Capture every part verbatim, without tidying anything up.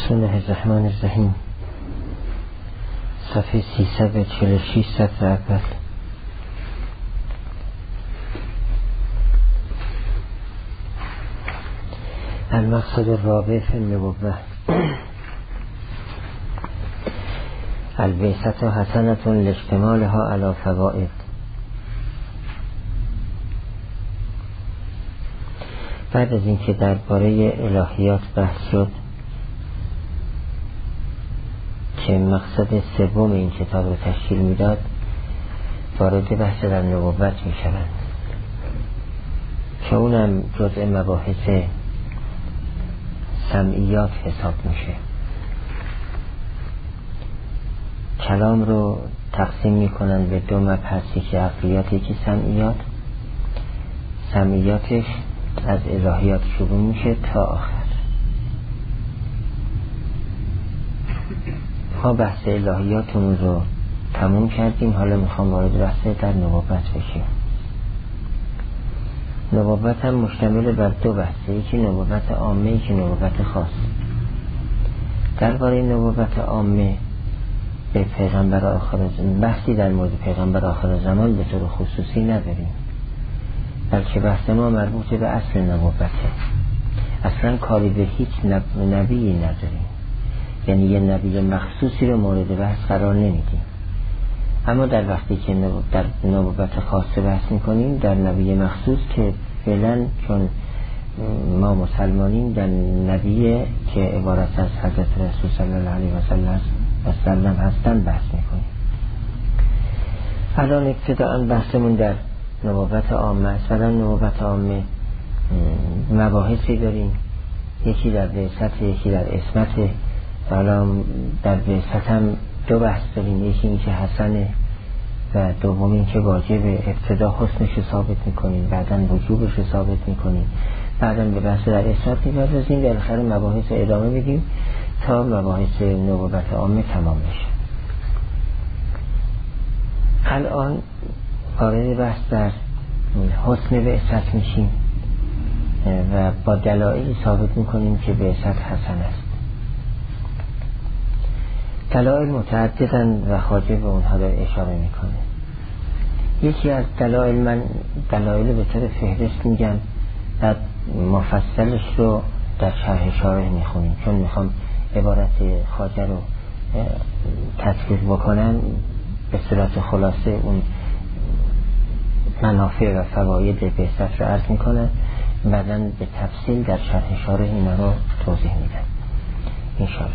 بسم الله الرحمن الرحیم. صفحه سیصد و چهل و شش سطر اول. المقصد الرابع فی النبوة. البعثة حسنة لاشتمالها علی فوائد. بعد از اینکه درباره الهیات بحث شد که مقصد سوم این کتاب رو تشکیل میداد، وارد بحث در نبوت می شوند که اونم جزء مباحث سمعیات حساب میشه. کلام رو تقسیم میکنن به دو مبحثی که عقلیات، یکی سمعیات. سمعیاتش از الهیات شروع میشه تا آخر. ما بحث الهیاتمون رو تموم کردیم، حالا میخوام وارد بحث در نبوت بشیم. نبوت هم مشتمل بر دو بحثه، یکی نبوت عامه، یکی نبوت خاص. درباره نبوت عامه به پیغمبر آخر زمان بحثی در مورد پیغمبر آخر زمان به طور خصوصی نداریم، بلکه بحث ما مربوط به اصل نبوته. اصلا کاری به هیچ نب... نبیی نداریم، یعنی یه نبی مخصوصی رو مورد بحث قرار نمیدیم. اما در وقتی که نب... در نبوت خاصه بحث میکنیم، در نبی مخصوص که فعلا چون ما مسلمانیم در نبی که عبارت از حضرت رسول صلی الله علیه و سلم هستن بحث میکنیم. الان ابتداءً بحثمون در نبوت عامه است. در نبوت عامه مباحثی داریم، یکی در بعثت، یکی در عصمت. حالا در بعثت هم دو بحث داریم، یکی این که حسنه و دوم این که واجبه. ابتدا حسنش رو ثابت میکنیم، بعدا وجوبش رو ثابت میکنیم، بعدا به بحث در عصمت میپردازیم، در آخر مباحث ادامه میدیم تا مباحث نبوت عامه تمام بشه. الان وارد بحث در حسن بعثت میشیم و با دلایلی ثابت میکنیم که بعثت حسن است. دلایل متعددن و خواجه به اونها داره اشاره میکنه. یکی از دلایل، من دلایل به طور فهرست میگم، بعد مفصلش رو در شرح شارح میخونیم، چون میخوام عبارت خواجه رو تطبیق بکنم به صورت خلاصه اون منافع و فواید بعثت رو عرض میکنم، بعداً به تفصیل در شرح شارح اینا رو توضیح میدم انشاءالله.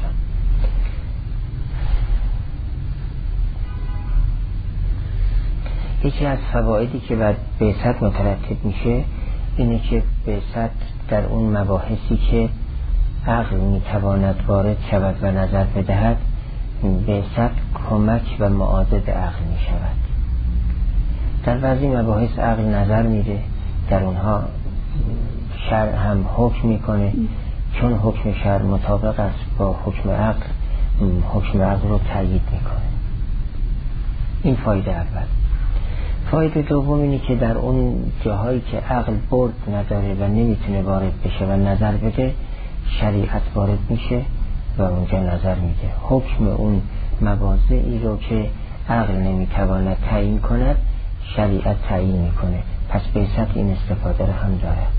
یکی از فوایدی که بعد بعثت مترتب میشه اینه که بعثت در اون مباحثی که عقل میتواند وارد شود و نظر بدهد، بعثت کمک و معاضد عقل میشود. در بعضی مباحث عقل نظر میده، در اونها شرع هم حکم میکنه، چون حکم شرع مطابق است با حکم عقل، حکم عقل رو تایید میکنه. این فایده اول. فایده دوم اینه که در اون جاهایی که عقل برد نداره و نمیتونه وارد بشه و نظر بده، شریعت وارد میشه و اونجا نظر میده. حکم اون مواضعی رو که عقل نمیتواند تعیین کند، شریعت تعیین میکنه. پس بعثت این استفاده رو هم دارد.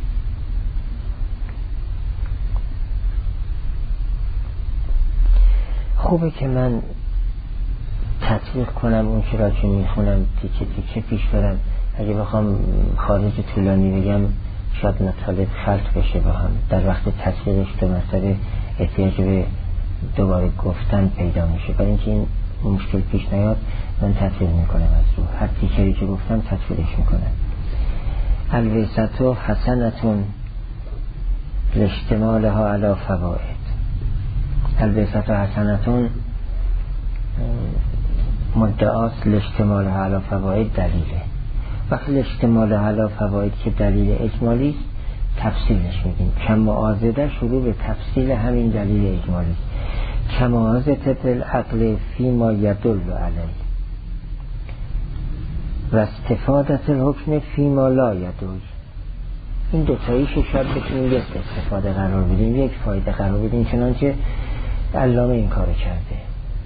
خوبه که من تطبیق کنم اون که را که میخونم، تیکه تیکه پیش برم. اگه بخوام خارج طولانی بگم شاید مطالب خلط بشه با هم. در وقت تطبیقش دو مسئله احتیاج به دوباره گفتن پیدا میشه. برای اینکه این مشکل پیش نیاد من تطبیق میکنم از رو هر تیکری که گفتم تطبیقش میکنم. البعثة حسنة لاشتمالها علی فوائد. البعثة حسنة مدعاست، لاشتمالها علی فوائد دلیله. وقتی لاشتمالها علی فوائد که دلیل اجمالی است، تفصیلش میدیم. کمعاضده شروع به تفصیل همین دلیل اجمالی است. کمعاضده بالعقل فیما یدل علیه و استفادت الحکم فیما لا یدل. این دوتاییشو شاید بتونیم یک استفاده قرار بدیم، یک فایده قرار بدیم، چنانچه علامه این کارو کرده.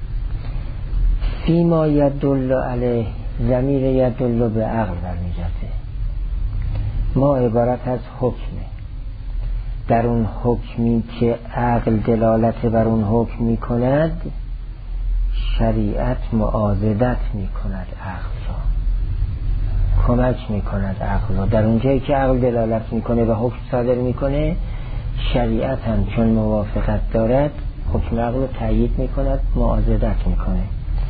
فیما یدل علیه، ضمیر یدل به عقل برمیگرده. ما عبارت از حکمه، در اون حکمی که عقل دلالت بر اون حکم می کند، شریعت معاضدت می کند عقل را، کمک می کند عقل را. در اون جایی که عقل دلالت می کنه و حکم صادر می کنه، شریعت هم چون موافقت دارد حکم عقل رو تأیید می کند، معاضدت می کنه.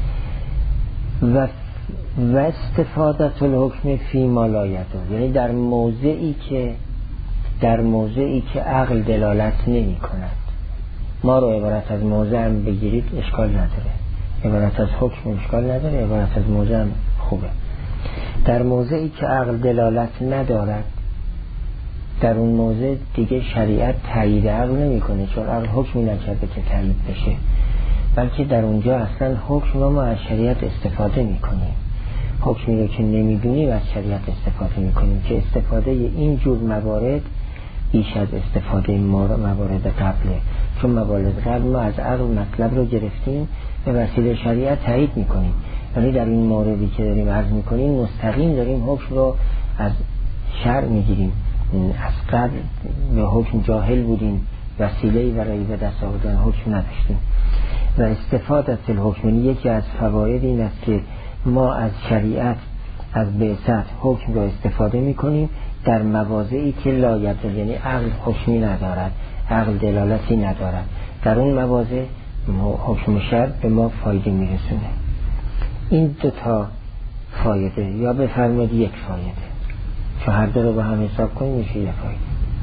و و استفادت الحکم فی ما لا یدل، یعنی در موضعی که در موضعی که عقل دلالت نمی کند. ما رو عبارت از موضع هم بگیرید اشکال نداره، عبارت از حکم اشکال نداره، عبارت از موضع هم خوبه. در موضعی که عقل دلالت ندارد، در اون موضع دیگه شریعت تایید عقل نمی کنه، چون عقل حکمی نکرده که تایید بشه، بلکه در اونجا اصلا حکم رو ما از شریعت استفاده می کنیم. حکمی رو که نمیدونیم از شریعت استفاده می کنیم، که استفاده این جور موارد بیش از استفاده موارد قبله، چون موارد قبل ما از عقل مطلب رو گرفتیم به وسیله شریعت تایید می کنیم، ولی در این موردی که داریم عرض می کنیم مستقیم داریم حکم رو از شرع می گیریم. از قبل به حکم جاهل بودیم، وسیله‌ای برای به دست آوردن حکم نداشتیم. و استفادت الحکم، یکی از فواید این است که ما از شریعت، از بعثت حکم رو استفاده می کنیم در مواضعی که لا یدل، یعنی عقل حکمی ندارد، عقل دلالتی ندارد، در اون مواضع حکم شرع به ما فایده می رسونه. این دو تا فایده، یا بفرمایید یک فایده، چون هر دو رو با هم حساب کنیم میشه یک فایده.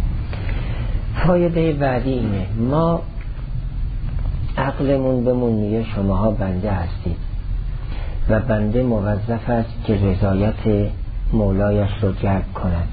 فایده بعدی اینه، ما عقلمون بمون میگه شماها بنده هستید و بنده موظف است که رضایت مولایش رو جلب کند.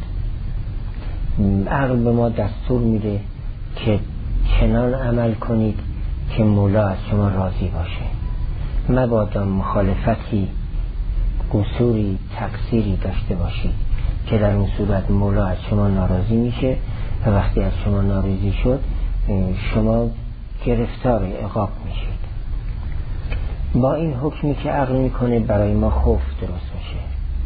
عقل به ما دستور میده که چنان عمل کنید که مولا از شما راضی باشه، مبادا مخالفتی، قصوری، تقصیری داشته باشید که در اون صورت مولا از شما ناراضی میشه و وقتی از شما ناراضی شد شما گرفتار عقاب میشید. با این حکمی که عقل میکنه برای ما خوف درست میشه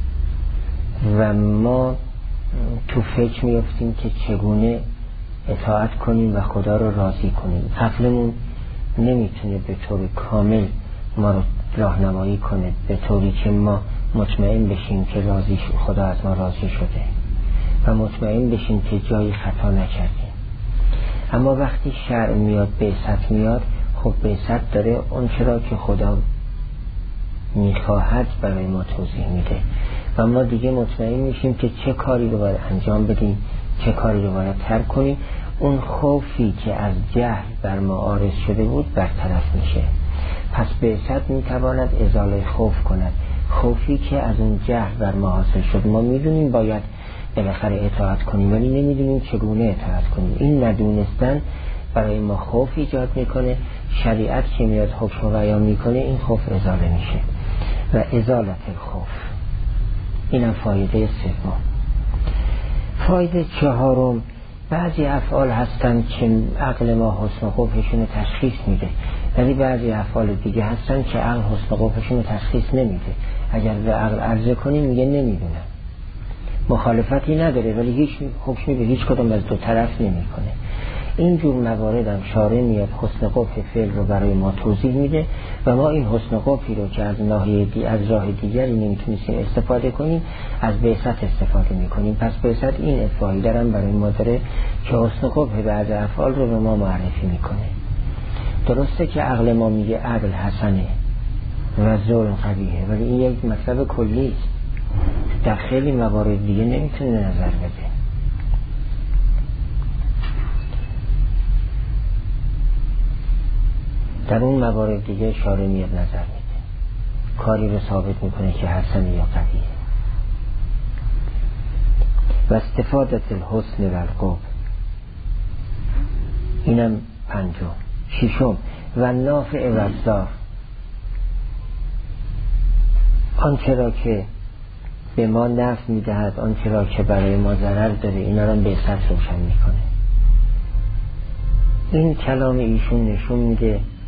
و ما تو فکر میفتیم که چگونه اطاعت کنیم و خدا رو راضی کنیم. عقلمون نمیتونه به طور کامل ما رو راهنمایی کنه به طوری که ما مطمئن بشیم که راضی خدا از ما راضی شده و مطمئن بشیم که جایی خطا نکردیم. اما وقتی شرع میاد، بعثت میاد، خب بعثت داره اون چرا که خدا میخواهد برای ما توضیح میده و ما دیگه مطمئن میشیم که چه کاری رو باید انجام بدیم، چه کاری رو باید ترک کنیم. اون خوفی که از جهل بر ما عارض شده بود برطرف میشه. پس بعثت میتواند ازاله خوف کند، خوفی که از اون جهل بر ما حاصل شد. ما میدونیم باید بالاخره اطاعت کنیم ولی نمیدونیم چگونه اطاعت کنیم. این ندونستن برای ما خوف ایجاد میکنه. شریعت که میاد حکم رو بیان میکنه این خوف ازاله میشه و ازالت الخوف. اینم فایده سوم. فایده چهارم، بعضی افعال هستن که عقل ما حسن قبحشون تشخیص میده ولی بعضی افعال دیگه هستن که عقل حسن قبحشون تشخیص نمیده. اگر به عقل عرضه کنیم میگه نمیدونم، مخالفتی نداره ولی هیچ حکمی به هیچ کدام از دو طرف نمیکنه. اینجور موارد هم شارع میاد حسن قبح فعل رو برای ما توضیح میده و ما این حسن قبحی رو که از ناحیه دی از راه دیگری نمیتونیم استفاده کنیم از بعثت استفاده میکنیم. پس بعثت این فایده هم برای ما داره که حسن قبح بعض افعال رو به ما معرفی میکنه. درسته که عقل ما میگه عدل حسنه و ظلم قبیحه ولی این یک مطلب کلی است، در خیلی موارد دیگه نمیتونه نظر بده. در اون موارد دیگه شارع میاد نظر میده، کاری رو ثابت میکنه که حسن یا قبیحه. و استفادت الحسن و القبح، اینم پنجم. ششم، و نافع و الضار، آنچه را که به ما نفع میدهد، آنچه را که برای ما ضرر داره، اینا را به سطح روشن میکنه. این کلام ایشون نشون میده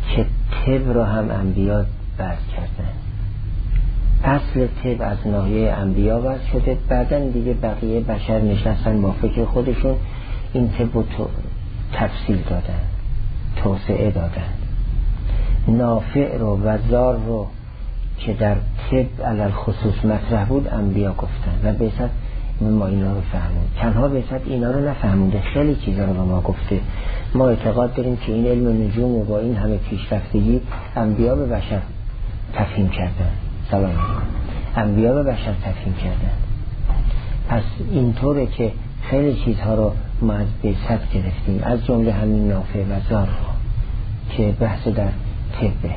که طب را هم انبیا بحث کردن. اصل طب از ناحیه انبیا بحث شده، بعدن دیگه بقیه بشر نشستن با فکر خودشون این طب رو تفصیل دادن، توسعه دادن. نافع رو و ضار رو که در طب علل خصوص مطرح بود انبیا گفتن و بعثت ما اینا رو فهمون. تنها بعثت اینا رو نفهمونده، خیلی چیزا رو به ما گفته. ما اعتقاد داریم که این علم نجوم و با این همه پیشرفتگی انبیا به بشر تفهیم کردن. سلام علیکم. انبیا به بشر تفهیم کردن. پس اینطوره که خیلی چیزها رو ما از بعثت گرفتیم، از جمله همین نافع و ضار رو که بحث در طبه.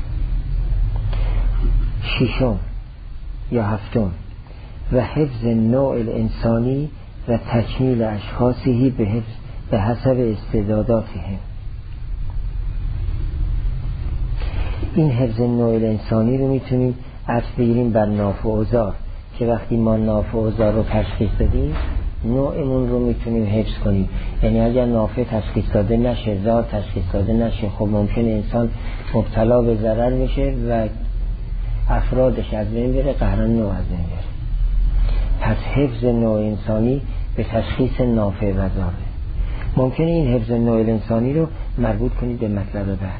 ششم یا هفتم و حفظ نوع الانسانی و تکمیل اشخاصی به حفظ به حسب استعداداتهم. این حفظ نوع الانسانی رو میتونیم از بگیریم بر نافع و ضار، که وقتی ما نافع و ضار رو تشخیص بدیم نوعمون رو میتونیم حفظ کنیم. یعنی اگر نافع تشخیص داده نشه، ضار تشخیص داده نشه، خب ممکنه انسان مبتلا به ضرر میشه و افرادش از بین بره، قهرن نوع از بین بره. پس حفظ نوع انسانی به تشخیص نافع و ضاره. ممکنه این حفظ نوع انسانی رو مربوط کنید به مطلب بعد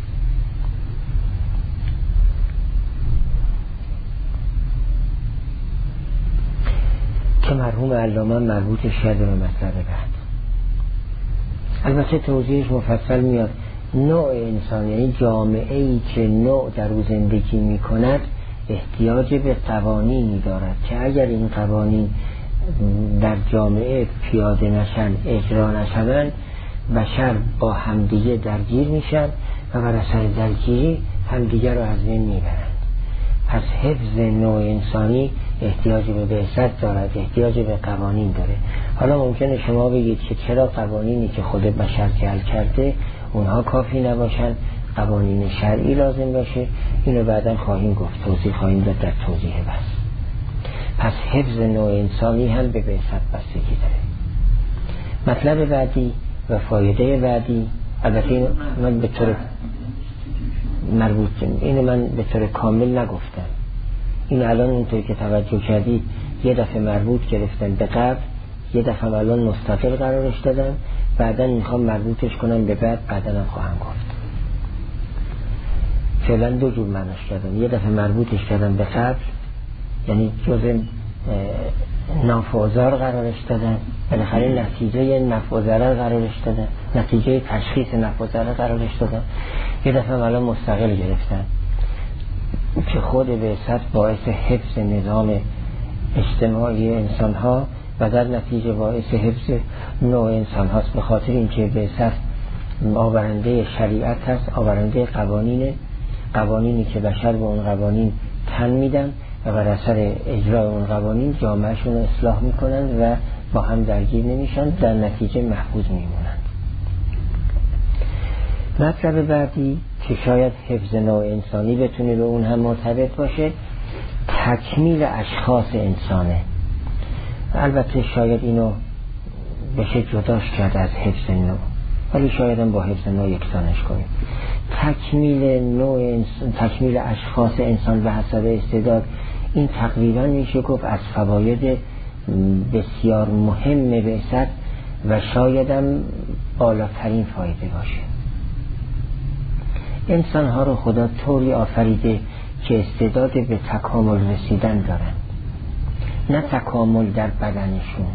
که مرحوم علامه مربوطش کرده به مطلب بعد. البته توضیحش مفصل میاد. نوع انسان یعنی جامعه ای که نوع در او زندگی می کند احتیاج به قوانینی دارد که اگر این قوانین در جامعه پیاده نشن، اجرا نشن، بشر با همدیگه درگیر میشن و بر اثر درگیری همدیگه رو از بین میبرند. پس حفظ نوع انسانی احتیاج به بعثت دارد، احتیاج به قوانین داره. حالا ممکنه شما بگید که چرا قوانینی که خود بشر جعل کرده اونها کافی نباشن، قوانین شرعی لازم باشه؟ اینو بعدا خواهیم گفت، توضیح خواهیم داد در توضیح بس. پس حفظ نوع انسانی هم به بعثت بستگی داره. مطلب بعدی و فایده بعدی، البته اینو من به طور مربوط اینو من به طور کامل نگفتم. این الان اونطوری که توجه کردید یه دفعه مربوط گرفتن به قبل، یه دفعه الان مستقل قرارش دادن، بعدا میخوام مربوطش کنم به بعد، بعدا هم خواهم گفت. فعلا دو جور معناش کردم. یه دفعه مربوطش کردم به قبل، یعنی جزء نافع و ضار قرارش دادن، بالاخره نتیجه نفع و ضرر قرارش دادن، نتیجه تشخیص نفع و ضرر قرارش دادن. یه دفعه الان مستقل گرفتن که خود بعثت باعث حفظ نظام اجتماعی انسان ها و در نتیجه باعث حفظ نوع انسان هاست. به خاطر اینکه بعثت آورنده شریعت هست، آورنده قوانین، قوانینی که بشر به اون قوانین تن میدن و بر اثر اجرای اون قوانین جامعهشون رو اصلاح میکنن و با هم درگیر نمیشن، در نتیجه محفوظ میمونن. مطلب بعدی که شاید حفظ نوع انسانی بتونه به اون هم مرتبط باشه، تکمیل اشخاص انسانه. البته شاید اینو بشه جداش کرد از حفظ نوع، ولی شاید هم با حفظ نوع یکسانش کنیم. تکمیل نوع انسان، تکمیل اشخاص انسان به حسب استعداد، این تقریبا میشه گفت از فواید بسیار مهم بعثت و شاید هم بالاترین فایده باشه. انسان ها رو خدا طوری آفریده که استعداد به تکامل رسیدن دارن، نه تکامل در بدنشون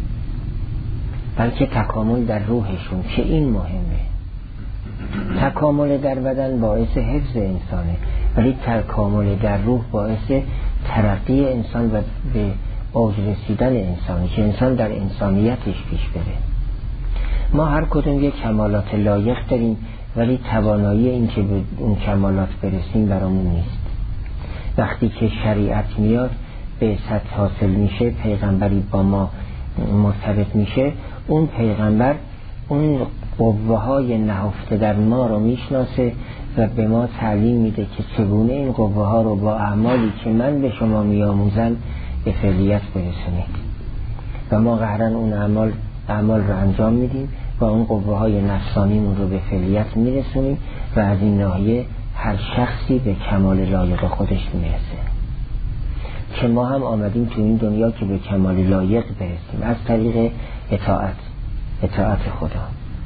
بلکه تکامل در روحشون، که این مهمه. تکامل در بدن باعث حفظ انسانه، ولی تکامل در روح باعث ترقی انسان و به اوج رسیدن انسانی، که انسان در انسانیتش پیش بره. ما هر کدوم یک کمالات لایق داریم، ولی توانایی این که به اون کمالات برسیم برامون نیست. وقتی که شریعت میاد، بعثت حاصل میشه، پیغمبری با ما مرتبط میشه، اون پیغمبر اون قوه های نهفته در ما رو میشناسه و به ما تعلیم میده که چگونه این قوه ها رو با اعمالی که من به شما میآموزم به فعلیت برسونید. و ما قهرن اون اعمال اعمال رو انجام میدیم و اون قوه های نفسانیمون رو به فعلیت میرسونیم و از این ناحیه هر شخصی به کمال لایق خودش میرسه. که ما هم آمدیم تو این دنیا که به کمال لایق برسیم از طریق اطاعت اطاعت خدا.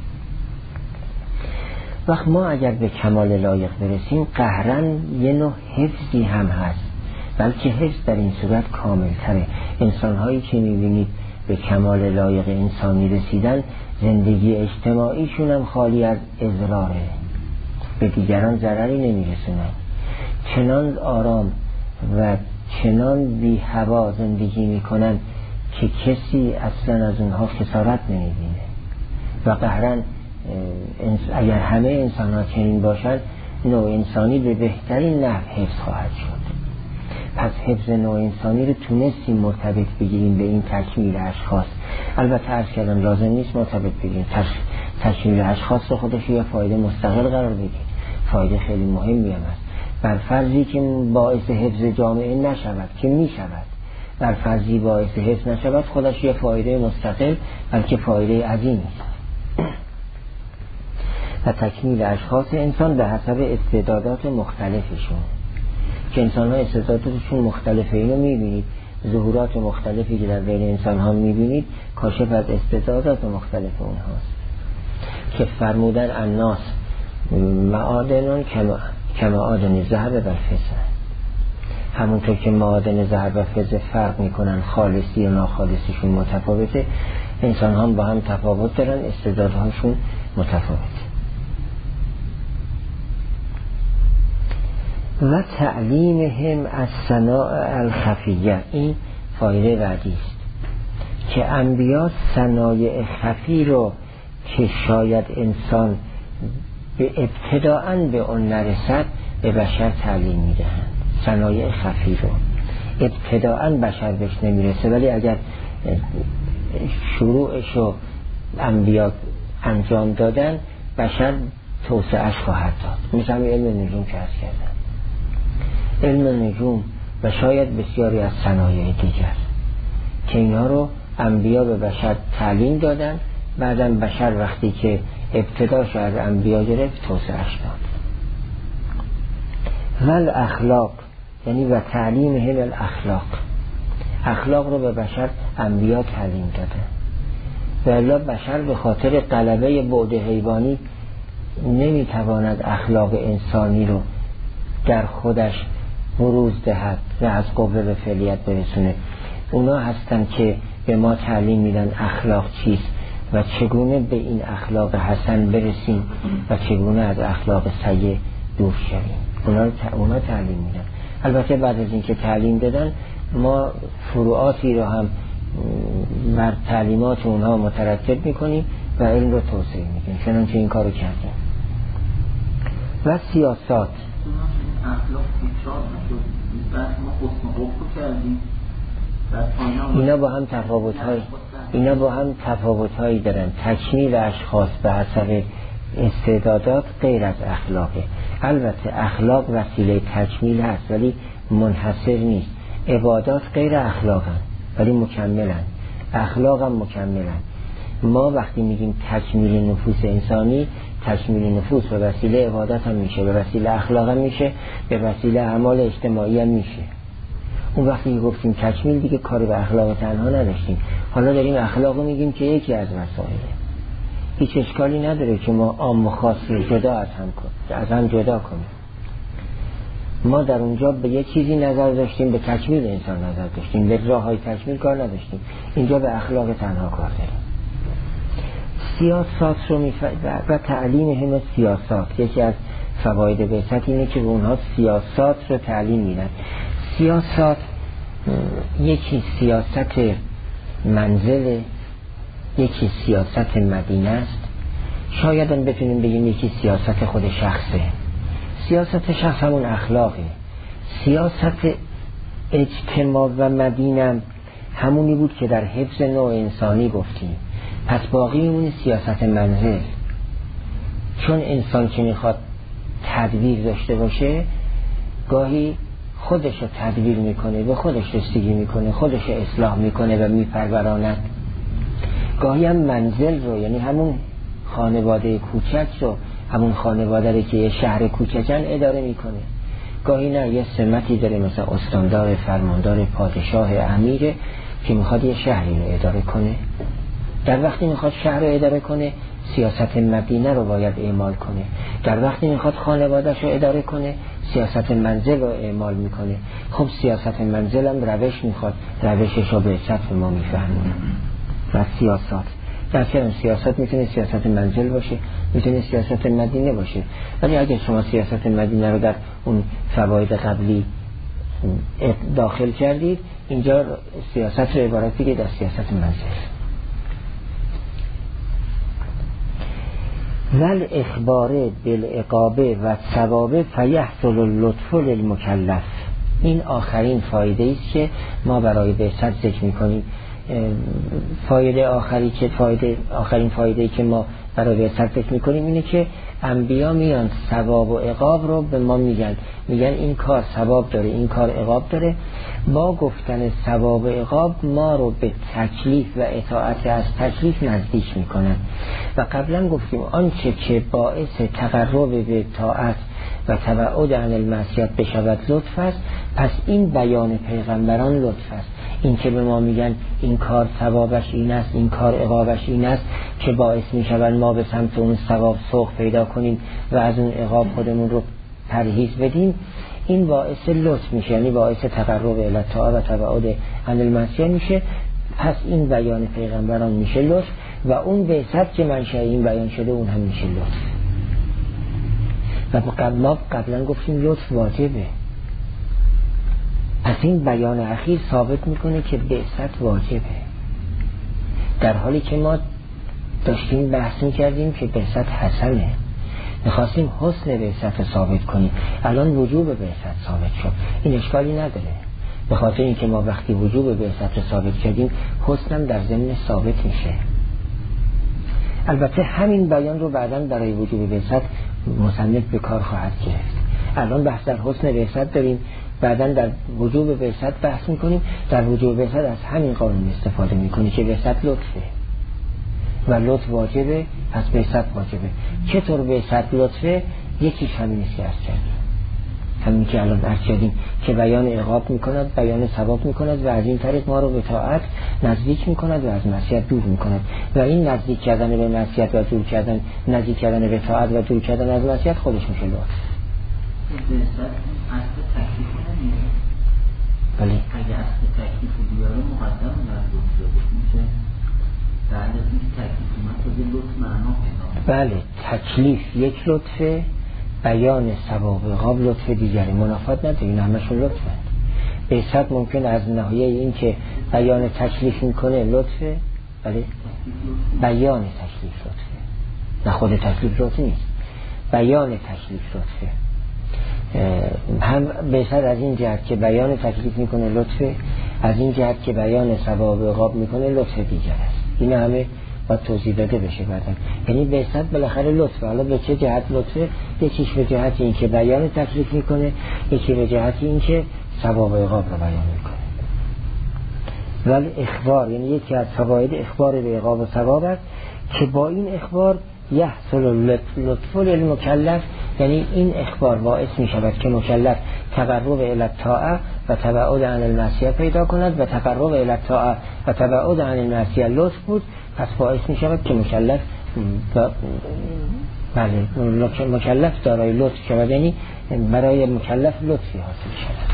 وقت ما اگر به کمال لایق برسیم قهرن یه نوع حفظی هم هست، بلکه حفظ در این صورت کامل تره. انسان هایی که میبینید به کمال لایق انسانی رسیدن، زندگی اجتماعیشون هم خالی از اضراره، به دیگران ضرری نمیرسونن، چنان آرام و چنان بی هوا زندگی میکنن که کسی اصلا از اونها خسارت نمیبینه. و قهرن اگر همه انسان ها چنین باشد، نوع انسانی به بهترین نحو حفظ خواهد شد. پس حفظ نوع انسانی رو تونستیم مرتبط بگیریم به این تکمیل اشخاص. البته عرض کردم لازم نیست مرتبط بگیریم، تکمیل اشخاص رو خودش یه فایده مستقل قرار بدیم، فایده خیلی مهمی هم است. بر فرضی که باعث حفظ جامعه نشود، که می شود، بر فرضی باعث حفظ نشود، خودش یه فایده مستقل بلکه فایده عظیمی است. و تکمیل اشخاص انسان به حسب استعدادات مختلفشون، که انسان ها استعداداتشون مختلفه. اینو میبینید ظهورات مختلفی که در بین انسان ها میبینید کاشف از استعدادات مختلف اونهاست. که فرمودن الناس معادنون که معادن ذهب و فضه، همونطور که معادن ذهب و فضه فرق میکنن، خالصی و ناخالصیشون متفاوته، انسان ها با هم تفاوت دارن، استعدادهاشون متفاوته. و تعلیمهم از صناع الخفیه، این فایده بعدی است که انبیا صنایع خفی رو که شاید انسان به ابتداءً به اون نرسد به بشر تعلیم میدهند. صنایع خفی رو ابتداءً بشر بهش نمیرسه، ولی اگر شروعش رو انبیا انجام دادن، بشر توسعهش خواهد داد. مثل علم نجوم که عرض کردم، علم نجوم و شاید بسیاری از صنایع دیگر که اینها رو انبیا به بشر تعلیم دادن، بعداً بشر وقتی که ابتداش از انبیا گرفت توسعهش داد. ول اخلاق یعنی و تعلیم هم الاخلاق، اخلاق رو به بشر انبیا تعلیم دادن. و الا بشر به خاطر غلبه بعد حیوانی نمیتواند اخلاق انسانی رو در خودش بروز دهد و از قوه به فعلیت برسونه. اونا هستن که به ما تعلیم میدن اخلاق چیست و چگونه به این اخلاق حسن برسیم و چگونه از اخلاق سیء دور شویم. اونا, اونا تعلیم میدن. البته بعد از اینکه تعلیم دادن، ما فروعاتی رو هم بر تعلیمات اونها مترتب میکنیم و علم رو توسعه میدیم، چنانچه این کارو کردیم. و سیاست اخلاق تکرار نشد، بعد ما حسن عرف کردیم، اینا با هم تفاوت‌های اینا با هم تفاوت‌هایی دارن. تکمیل اشخاص به حسب استعدادات غیر از اخلاقه. البته اخلاق وسیله تکمیل هست ولی منحصر نیست. عبادات غیر اخلاقن ولی مکملن، اخلاق هم مکملن. ما وقتی میگیم تکمیل نفوس انسانی، تکمیل نفوس به وسیله عبادت هم میشه، به وسیله اخلاق هم میشه، به وسیله اعمال اجتماعی هم میشه. اون وقتی که گفتیم تکمیل دیگه کاری به اخلاق تنها نداشتیم، حالا داریم اخلاق رو میگیم که یکی از مسائله. هیچ اشکالی نداره که ما عام و خاص رو جدا از هم کنیم، از هم جدا کنیم. ما در اونجا به یه چیزی نظر داشتیم، به تکمیل انسان نظر داشتیم، به راه های تکمیل کار نداشتیم. اینجا به اخلاق تنها کار داریم. سیاست رو میفهمیم و تعلیم هم سیاست. یکی از فواید بعثت اینه که به اونها سیاست رو تعلیم میدن. سیاست یکی سیاست منزل، یکی سیاست مدینه است، شاید هم بتونیم بگیم یکی سیاست خود شخصه. سیاست شخص همون اخلاقه. سیاست اجتماع و مدینه همونی بود که در حفظ نوع انسانی گفتیم. پس باقی اون سیاست منزل، چون انسان که میخواد تدبیر داشته باشه گاهی خودش رو تدبیر میکنه، به خودش رسیدگی میکنه، خودش رو اصلاح میکنه و میپروراند. گاهی هم منزل رو، یعنی همون خانواده کوچک رو، همون خانواده رو که یه شهر کوچکن اداره میکنه. گاهی نه یه سمتی داره، مثلا استاندار، فرماندار، پادشاه، امیره که میخواد یه شهری رو اداره کنه. در وقتی میخواد شهر رو اداره کنه سیاست مدینه رو باید اعمال کنه. در وقتی میخواد خانواده‌اش رو اداره کنه سیاست منزل رو اعمال میکنه. خب سیاست منزل هم روش میخواد، روشش رو به سطح ما میفهمونه و سیاست. در چنین سیاست میتونه سیاست منزل باشه، میتونه سیاست مدینه باشه. ولی اگه شما سیاست مدینه رو در اون فواید قبلی داخل کردید، اینجا سیاست رو عبارتی که در سیاست منزل. ول اخباره بالعقابه و ثوابه فیحصل اللطف للمکلف. این آخرین فایده است که ما برای بعثت ذکر میکنیم. فایده آخری که فایده آخرین فایده که ما برای بعثت ذکر میکنیم اینه که انبیا میان ثواب و عقاب رو به ما میگن، میگن این کار ثواب داره، این کار عقاب داره. با گفتن ثواب و عقاب ما رو به تکلیف و اطاعت از تکلیف نزدیک میکنن. و قبلا گفتیم آنچه که باعث تقرب به طاعت و تبعد عن المعصیت بشود لطف است، پس این بیان پیغمبران لطف است. این که به ما میگن این کار ثوابش این است، این کار عقابش این است، که باعث میشود ما به سمت اون ثواب سوق پیدا کنیم و از اون عقاب خودمون رو پرهیز بدیم، این باعث لطف میشه، یعنی باعث تقرب الی الطاعه و تبعد عن المعصیت میشه. پس این بیان پیغمبران میشه لطف و اون بعثت که منشأ این بیان شده اون هم میشه لطف. و ما قبلا گفتیم لطف واجبه. پس این بیان اخیر ثابت میکنه که بعثت واجبه، در حالی که ما داشتیم بحث میکردیم که بعثت حسنه، میخواستیم حسن بعثت رو ثابت کنیم. الان وجوب بعثت ثابت شد، این اشکالی نداره، به خاطر اینکه ما وقتی وجوب بعثت رو ثابت کردیم حسنم در ضمن ثابت میشه. البته همین بیان رو بعداً برای وجوب بعثت مصنف به کار خواهد گرفت. الان بحث در حسن بعثت داریم، بعداً در وجوب بعثت بحث میکنیم. در وجوب بعثت از همین قانون استفاده میکنی که بعثت لطفه و لطف واجبه، پس بعثت واجبه. چطور بعثت لطفه؟ یکیش همین است که عرض کردیم، همین که الان عرض کردیم که بیان عقاب میکند، بیان ثواب میکند و از این طریق ما رو به طاعت نزدیک میکند و از معصیت دور میکند. و این نزدیک کردن به معصیت و دور کردن، نزدیک کردن به طاعت و دور کردن از معصیت خودش میشه لطف. اصل تکلیف نمیاره. بله. اگه اصل تکلیف بیاره مقدم در لطف داده میشه. بعد از این تکلیف اومد تا لطف معنا پیدا. بله، تکلیف یک لطفه، بیان ثواب و عقاب لطف دیگری، منافات نداره، این همشون لطفه. بعثت ممکن از ناحیه این که بیان تکلیف میکنه لطفه، بله، بیان تکلیف لطفه، نه خود تکلیف لطف نیست، بیان تکلیف لطفه. هم بعثت از این جهت که بیان تکلیف میکنه لطفه، از این جهت که بیان ثواب و عقاب میکنه لطف دیگر است. این همه باید توضیح داده بشه بعدن. یعنی بعثت بالاخره لطفه. حالا به چه جهت لطفه؟ یکیش به جهت این که بیان تکلیف میکنه، یکی به جهت این که ثواب و عقاب رو بیان میکنه. ولی اخبار، یعنی یکی از فواید اخبار به عقاب و ثواب است که با این اخبار یحصل لطف للمکلف، یعنی این اخبار باعث می شود که مکلف تقرب الی الطاعه و تبعد عن المعصیت پیدا کند و تقرب الی الطاعه و تبعد عن المعصیت لطف بود. پس باعث می شود که مکلف بله مکلف دارای لطف شود، یعنی برای مکلف لطفی حاصل شود.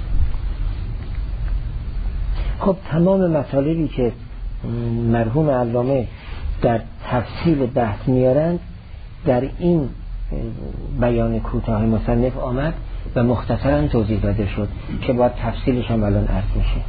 خب تمام مطالبی که مرحوم علامه در تفصیل بحث میارند در این بیان کوتاه مصنف آمد و مختصرا توضیح داده شد که باید تفصیلش هم الان عرض میشه.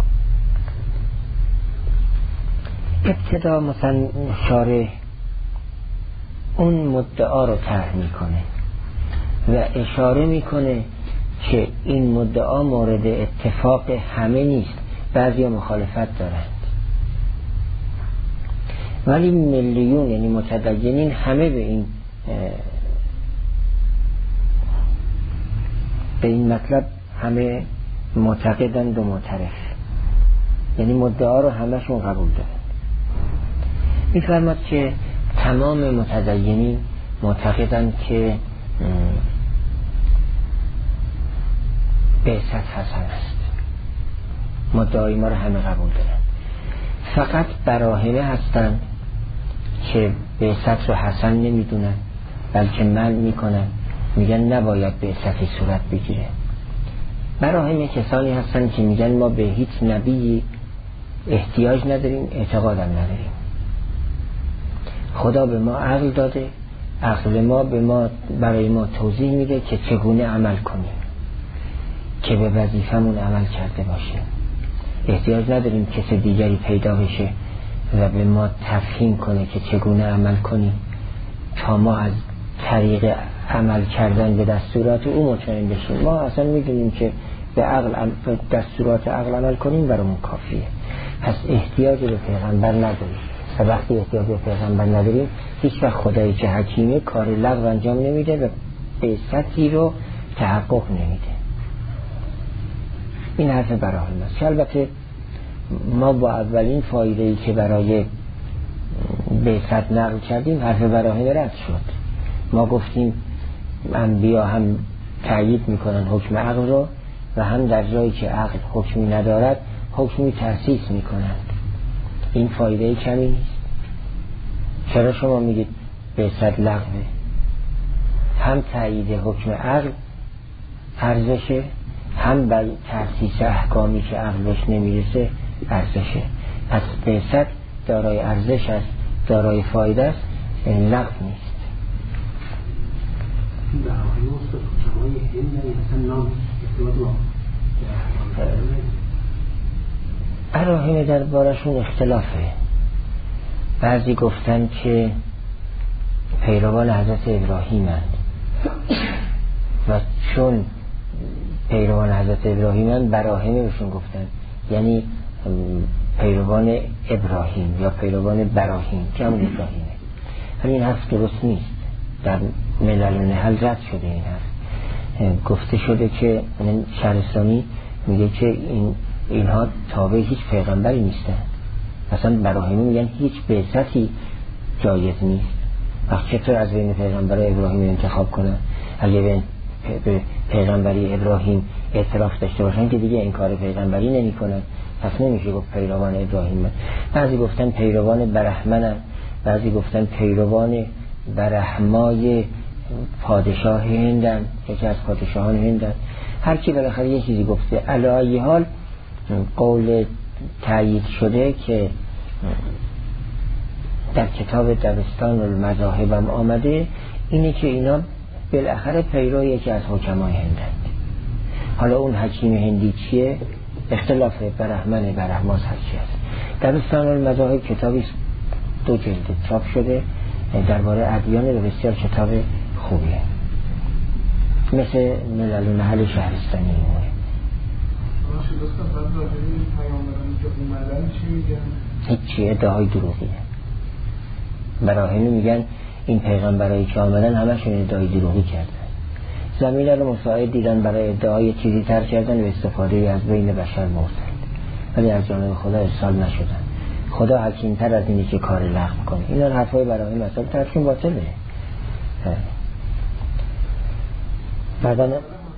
ابتدا مصنف شارح اون مدعا رو طرح میکنه و اشاره میکنه که این مدعا مورد اتفاق همه نیست، بعضی مخالفت دارند، ولی میلیون یعنی متدینین همه به این به این مطلب همه معتقدند و معترف، یعنی مدعا رو همشون قبول دارند. میفرماد که تمام متدینین معتقدند که بعثت حسن است، مدعای ما رو همه قبول دارن. فقط براهنه هستند که بعثت رو حسن نمیدونن بلکه منع میکنن، میگن نباید بعثتی صورت بگیره. براهنه کسانی هستند که میگن ما به هیچ نبی احتیاج نداریم، اعتقادم نداریم. خدا به ما عقل داده، عقل ما به ما برای ما توضیح میده که چگونه عمل کنیم که به وظیفمون عمل کرده باشیم. احتیاج نداریم کسی دیگری پیدا بشه و به ما تفهیم کنه که چگونه عمل کنیم تا ما از طریق عمل کردن به دستورات او مطمئن بشیم. ما اصلا میدونیم که به عقل دستورات عقل عمل کنیم برامون کافیه. پس احتیاج به پیغمبر نداریم و وقتی احتیاج به پیغمبر نداریم هیچ وقت خدایی که حکیمه کار لغو انجام نمیده و بعثتی رو تحقق نمیده. این حرف براهنه است. البته ما با اولین فایده‌ای که برای بعثت نقل کردیم حرف براهنه رد شد. ما گفتیم انبیا هم تأیید میکنن حکم عقل رو و هم در جایی که عقل حکمی ندارد حکمی تأسیس میکنند. این فایده کمی نیست. چرا شما میگید بعثت لغوه؟ هم تأیید حکم عقل ارزشه، هم بر تأسیس احکامی که عقل بهش نمیرسه ارزشه. پس بعثت دارای ارزش است، دارای فایده است، لغو نیست. براهنه در بارشون اختلافه. بعضی گفتن که پیروان حضرت ابراهیم هستند و چون پیروان حضرت ابراهیم هستند براهنه بهشون گفتن، یعنی پیروان ابراهیم یا پیروان براهیم، جمع ابراهیمه. ولی این حرف درست نیست. در ملل و نحل رد شده این حرف. گفته شده که شهرستانی میگه که این اینها تابع هیچ پیغمبری نیستن. مثلا براهیمی میگن هیچ بعثتی جایز نیست. وقت چطور از بین پیغمبر ابراهیم انتخاب کنن؟ اگه به پیغمبری ابراهیم اعتراف داشته باشن که دیگه این کار پیغمبری نمی کنن، پس نمیشه گفت پیروان ابراهیم. بعضی گفتن پیروان برهمنن، بعضی گفتن پیروان برهمای پادشاه هندن، یکی از پادشاهان هندن. هر کی بالاخره یه چیزی گفته. علی حال قول تایید شده که در کتاب دبستان المذاهب هم آمده اینه که اینا بالاخره پیرو یکی از حکمای هندند. حالا اون حکیم هندی چیه؟ اختلاف برهمن برهماس هرچی هست. دبستان المذاهب کتابی دو جلد چاپ شده درباره ادیان و بسیار کتاب خوبیه، مثل ملل و نحل شهرستانی موه. هیچی، ادعای دروغیه. براهنه میگن این پیغمبرایی که آمدن همشون ادعای دروغی کردن، زمینه رو مساعد دیدن برای ادعای چیزی تر کردن و استفاده از بین بشر مرسل، ولی از جانب خدا ارسال نشدن. خدا حکیمتر از اینی که کار لغو کنه. اینا حرفای براهنه مثلا ترکیم باطله. بعدن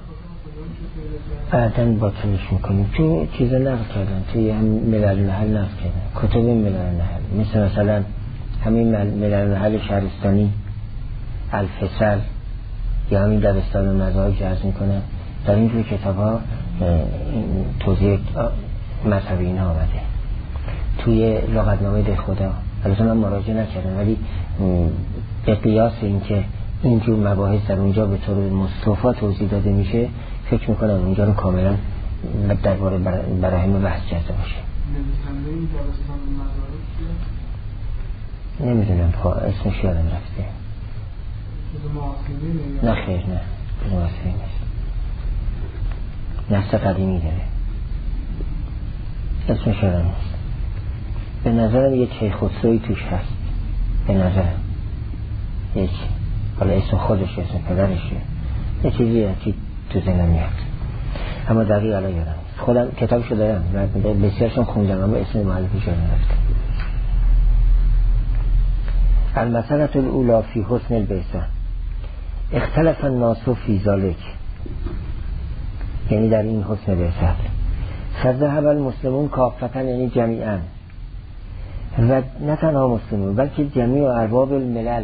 بعدن باطلش میکنیم. تو چیزا نقل کردن، توی هم ملل نحل نقل کردن، کتب ملل نحل، مثل مثلا همین ملل نحل شهرستانی، الفصل یا همین دبستان المذاهب که عرض میکنن، در اینجور کتاب ها توضیح مذهبی اینا آمده. توی لغتنامه ده خدا البته من مراجعه نکردم، ولی به قیاس این که اینجور مباحث در اونجا به طور مصطفی توضیح داده میشه، فکر میکنم اونجا رو کاملا درباره براهنه بحث کرده باشه. نمیدونم اسمش یادم رفته. نه خیر، نه معاصری نیست، نسل قدیمی داره، اسمش یادم نیست. به نظرم یک کیخسروی توش هست، به نظرم یک، حالا اسم خودش اسم پدرشه، یه چیزی که تو ذهنم میاد، اما دقیق الان یادم خودم کتابشو دارم، بسیارشون خوندم اما اسم مؤلفش یادم رفته. المسألة الاولى فی حسن البعثة. اختلف الناس فی ذلک، یعنی در این حسن بعثت. فذهب المسلمون کافة، یعنی جمیعا، و نه تنها مسلمون بلکه جمیع ارباب الملل.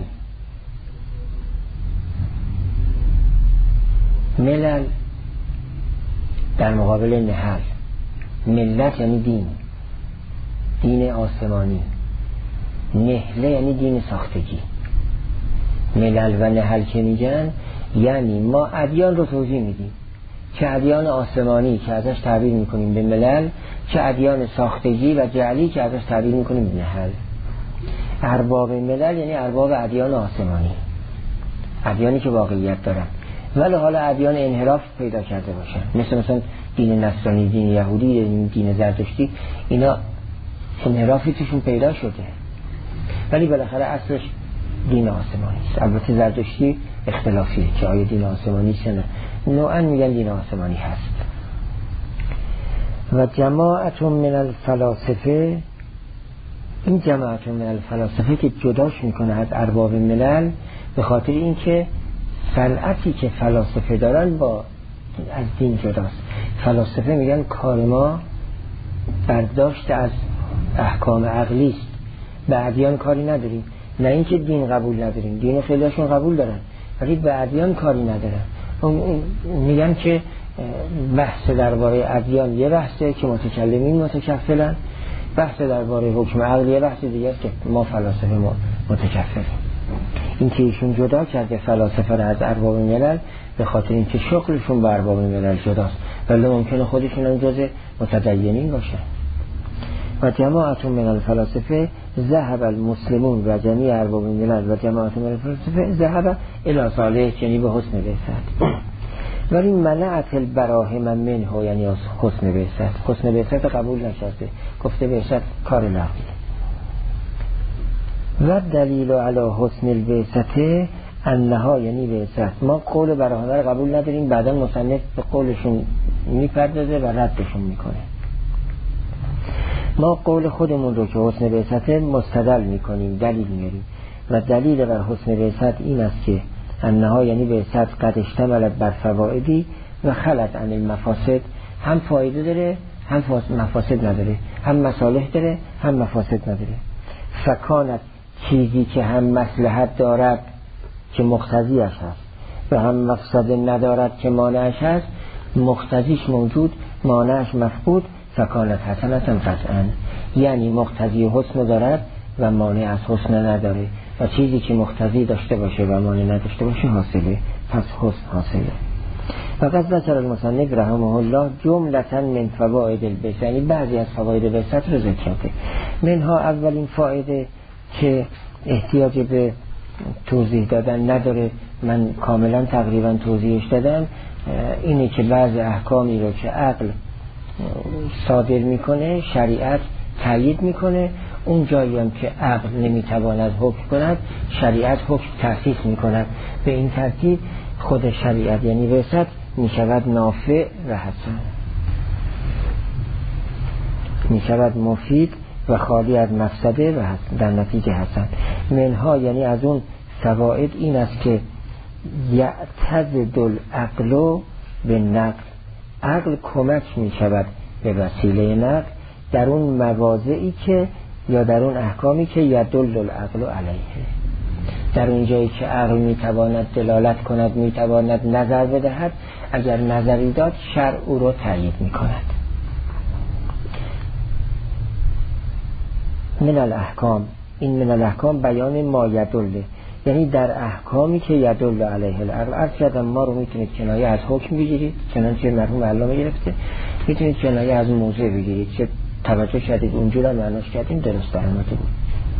ملل در مقابل نهل. ملت یعنی دین، دین آسمانی. نهله یعنی دین ساختگی. ملل و نهل که میگن یعنی ما ادیان رو توضیح میدیم، چه ادیان آسمانی که ازش تعبیر میکنیم به ملل، چه ادیان ساختگی و جعلی که ازش تعبیر میکنیم به نهل. ارباب ملل یعنی ارباب ادیان آسمانی، ادیانی که واقعیت دارن، ولی حالا ادیان انحراف پیدا کرده باشن، مثل مثلا دین نصرانی، دین یهودی، دین زرتشتی، اینا انحرافی توشون پیدا شده، ولی بالاخره اصلش دین آسمانی است. البته زرتشتی اختلافیه که آیا دین آسمانی است نه، نوعا میگن دین آسمانی هست. و جماعت من الفلاسفه، این جماعت من الفلاسفه که جداش میکنه از ارباب ملل، به خاطر اینکه صنعتی که فلاسفه دارن با از دین جداست. فلاسفه میگن کار ما برداشت از احکام عقلی است، به ادیان کاری نداریم. نه اینکه دین قبول نداریم، دین خیلیشون قبول دارن، ولی به ادیان کاری ندارن. میگن که بحث درباره ادیان یه بحثه که متکلمین متکفلن، بحث درباره حکم عقل یه بحث دیگه است که ما فلاسفه ما متکفلیم. این که ایشون جدا کرده فلاسفه را از ارباب ملل به خاطر اینکه شغلشون با ارباب ملل جداست، ولی ممکنه خودشون هم جز متدینین باشن. و جماعت من الفلاسفه ذهب المسلمون و جمیع ارباب ملل و جماعت من الفلاسفه ذهب الی ذلک، یعنی به حسن بعثت. ولی منعت البراهیم منه، یعنی حسن بعثت. حسن بعثت قبول نکرده، گفته بعثت کار لغویه. و دلیل علی حسن البعثت انها، یعنی بعثت. ما قول براهنه رو قبول نداریم، بعدا مصنف به قولشون میپردازه و ردشون میکنه. ما قول خودمون رو که حسن بعثت مستدل میکنیم، دلیل میاریم. و دلیل بر حسن بعثت این است که انها، یعنی بعثت، قد اشتملت بر فوائدی و خلت عن المفاسد، هم فایده داره هم مفاسد نداره، هم مصالح داره هم مفاسد نداره. فکانت، چیزی که هم مصلحت دارد که مقتضیش هست و هم مفسد ندارد که مانعش هست، مقتضیش موجود مانعش مفقود، فکانت حسنتا قطعا، یعنی مقتضی حسن دارد و مانع از حسن نداره، و چیزی که مقتضی داشته باشه و مانع نداشته باشه حاصله، پس حسن حاصله. فقط ذکر المصنف رحمه الله جملتا من فوائد البعثت، یعنی بعضی از فواید بعثت رو ذکر کرده. منها اولین فایده که احتیاج به توضیح دادن نداره، من کاملا تقریبا توضیحش دادم، اینه که بعض احکامی رو که عقل صادر میکنه شریعت تایید میکنه، اون جایی هم که عقل نمیتواند حکم کند شریعت حکم تأسیس میکند. به این ترتیب خود شریعت یعنی بعثت میشود نافع و حسن، میشود مفید و خالی از مفسده و در نتیجه حسن. منها، یعنی از اون فواید این است که یعتضد العقل به نقل، عقل کمک می شود به وسیله نقل در اون مواضعی که یا در اون احکامی که یدل العقل علیه، در اون جایی که عقل می تواند دلالت کند، می تواند نظر بدهد، اگر نظری داد شرع او رو تایید می کند. من الاحکام، این من الاحکام بیان ما یدله، یعنی در احکامی که یدل علیه العقل. عرض کردم ما رو میتونید کنایه از حکم بگیرید، چنانچه مرحوم علامه گرفته، میتونید کنایه از موضع بگیرید، چه توجه کردید اونجور هم معناش کردیم درست درماده بود.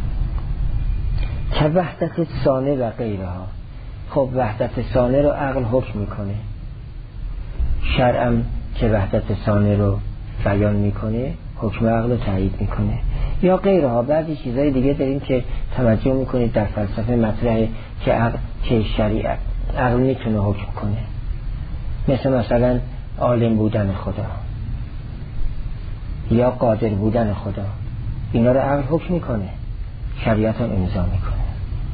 که وحدت ثانه و غیرها، خب وحدت ثانه رو عقل حکم میکنه، شرعم که وحدت ثانه رو بیان میکنه حکم عقل رو تایید میکنه. یا غیرها، بعضی چیزای دیگه داریم که توجه میکنید در فلسفه مطرحه که عقل که شریعت عقل میتونه حکم کنه، مثل مثلا عالم بودن خدا یا قادر بودن خدا، اینا رو عقل حکم میکنه، شریعت هم امضا میکنه.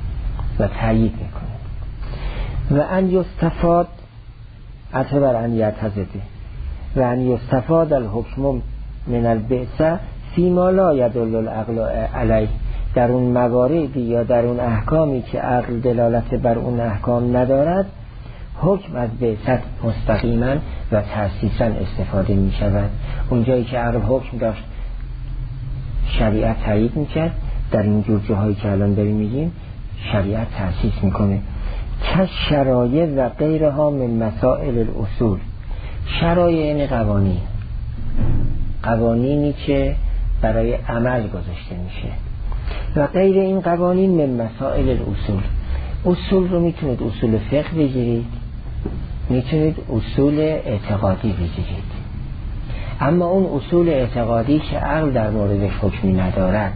و تایید میکنه. و ان یستفاد عطا بر ان یعتزده و ان یستفاد الحکم من البعثه فیما لا یدل العقل علیه، در اون مواردی یا در اون احکامی که عقل دلالت بر اون احکام ندارد حکم از بعثت مستقیما و تأسیسا استفاده می شود. اونجایی که عقل حکم داشت شریعت تایید می کرد، در این جور جاهایی که الان داریم میگیم شریعت تأسیس میکنه. که شرایع و غیرها من مسائل الاصول، شرایع این قوانین، قوانینی که برای عمل گذاشته میشه، و غیر این قوانین من مسائل الاصول. اصول رو میتونید اصول فقه بگیرید، میتونید اصول اعتقادی بگیرید، اما اون اصول اعتقادی که عقل در موردش حکمی ندارد،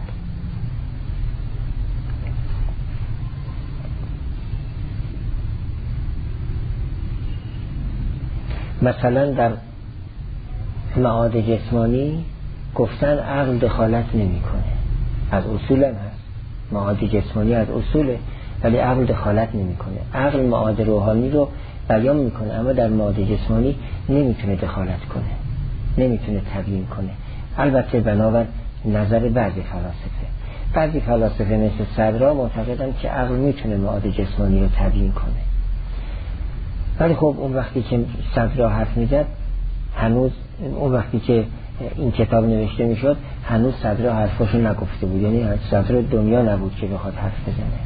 مثلا در معاد جسمانی گفتن عقل دخالت نمیکنه، از اصول هم هست، معاد جسمانی از اصوله ولی عقل دخالت نمیکنه. عقل معاد روحانی رو بیان میکنه اما در معاد جسمانی نمیتونه دخالت کنه، نمیتونه تبیین کنه. البته بنابر نظر بعضی فلاسفه، بعضی فلاسفه مثل صدرا معتقدن که عقل میتونه معاد جسمانی رو تبیین کنه، ولی خب اون وقتی که صدرا حرف میزد، هنوز اون وقتی که این کتاب نوشته میشد هنوز صدرا حرفاشو نگفته بود، یعنی صدرا دنیا نبود که بخواد حرف بزنه.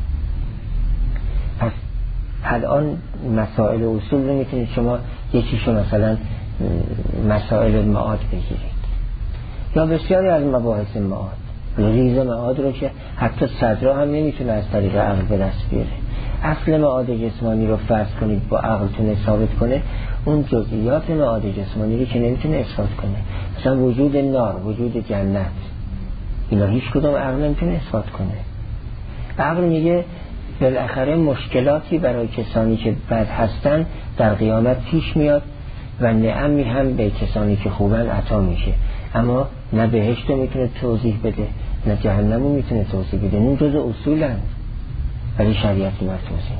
پس الان مسائل و اصول رو میتونید شما یکیشو مثلا مسائل معاد بگیرید یا بسیاری از مباحث معاد، ریز معاد رو که حتی صدرا هم نمیتونه از طریق عقل به دست بیاره. اصل معاد جسمانی رو فرض کنید با عقلتون ثابت کنه، اون جزئیات معاد جسمانی رو که نمیتونه اثبات کنه، مثلا وجود نار، وجود جنت، اینا هیچ کدوم عقل نمیتونه اثبات کنه. عقل میگه بالاخره مشکلاتی برای کسانی که بد هستن در قیامت پیش میاد و نعمی هم به کسانی که خوبن عطا میشه، اما نه بهشت رو میتونه توضیح بده نه جهنم رو میتونه توضیح بده. این جزء اصولن ولی شریعتی بر توضیح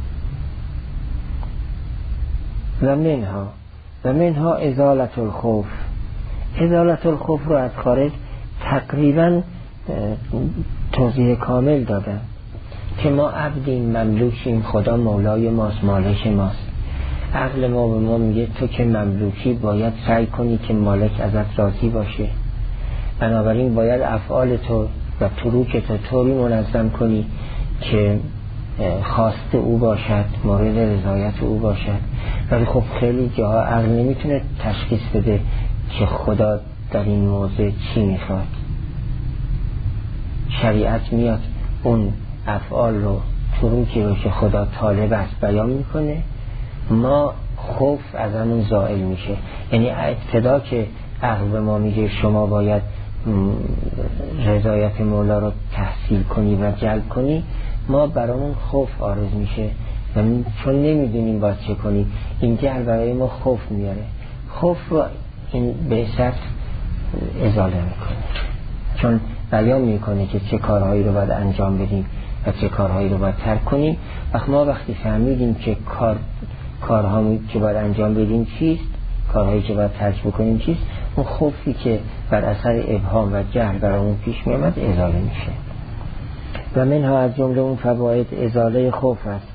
میده. و منها و منها ازالت الخوف. ازالت الخوف رو از خارج تقریبا توضیح کامل دادن که ما عبدیم مملوکیم، خدا مولای ماست، مالک ماست. عقل ما به ما میگه تو که مملوکی باید سعی کنی که مالک ازت راضی باشه، بنابراین باید افعال تو و تروک تو طوری منظم کنی که خواست او باشد، مورد رضایت او باشد. ولی خب خیلی جاها عقل نمیتونه تشخیص بده که خدا در این موضع چی میخواد. شریعت میاد اون افعال رو، تروکی رو که خدا طالب است بیان میکنه، ما خوف از همون زائل میشه. یعنی ابتدا که عقل به ما میگه شما باید رضایت مولا رو تحصیل کنی و جلب کنی، ما برامون خوف عارض میشه و چون نمیدونیم باید چه کنی، این جهل برای ما خوف میاره. خوف رو این بعثت ازاله میکنه، چون بیان میکنه که چه کارهایی رو باید انجام بدیم و چه کارهایی رو باید ترک کنیم. وقت ما وقتی فهمیدیم که کار کارهایی که باید انجام بدیم چیست، کارهایی که باید ترک بکنیم چیست، اون خوفی که بر اثر ابهام و جهل برامون پیش میامد ازاله میشه. و منها از جمله اون فواید ازاله خوف است.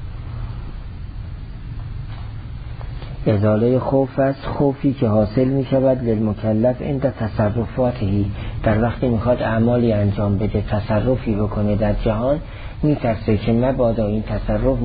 ازاله خوف است خوفی که حاصل می شود للمکلف عند تصرفاتی، در وقتی میخواد اعمالی انجام بده، تصرفی بکنه در جهان، میترسه که مبادا این تصرف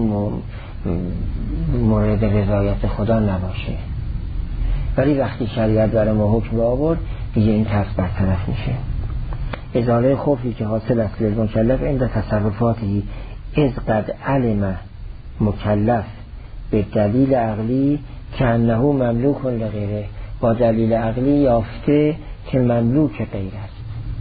مورد رضایت خدا نباشه. ولی وقتی شریعت برای ما حکم آورد دیگه این ترس برطرف میشه. ازاله خوفی که حاصل است للمکلف عند تصرفاتی از قد علم مکلف به دلیل عقلی که انه مملوک لغیره، با دلیل عقلی یافته که مملوک غیر است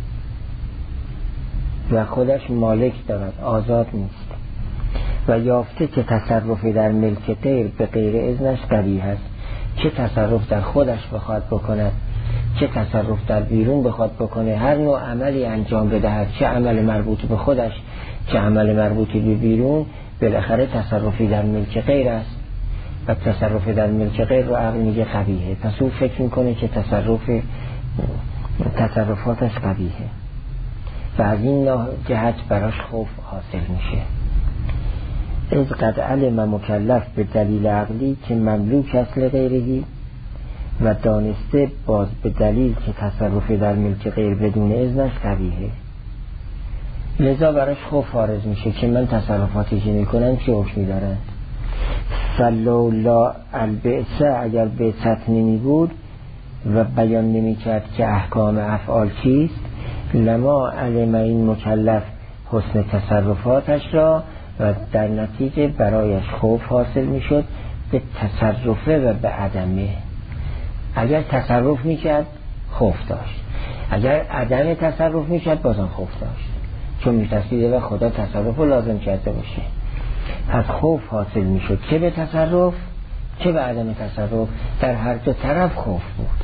و خودش مالک دارد، آزاد نیست، و یافته که تصرف در ملک غیر به غیر اذنش قبیح است. چه تصرف در خودش بخواد بکند، چه تصرف در بیرون بخواد بکنه، هر نوع عملی انجام بدهد، چه عمل مربوط به خودش که عمل مربوطی به بیرون بالاخره تصرفی در ملک غیر است و تصرف در ملک غیر رو عقل میگه قبیحه، پس او فکر میکنه که تصرف تصرفاتش قبیحه و از این جهت براش خوف حاصل میشه. از قد علم مکلف به دلیل عقلی که مملوک است لغیرهی و دانسته باز به دلیل که تصرف در ملک غیر بدون اذنش قبیحه، لذا براش خوف وارد میشه که من تصرفاتی که میکنم چه حکمی دارن. فلولا البعثه، اگر بعثت نمی بود و بیان نمی کرد که احکام افعال چیست، لما علم این مکلف حسن تصرفاتش را و در نتیجه برایش خوف حاصل می شد به تصرفه و به عدمه. اگر تصرف می کرد خوف داشت، اگر عدم تصرف می کرد بازم خوف داشت، چون می ترسیده و خدا تصرف رو لازم کرده باشه. پس خوف حاصل می شد چه به تصرف چه به عدم تصرف، در هر دو طرف خوف بود.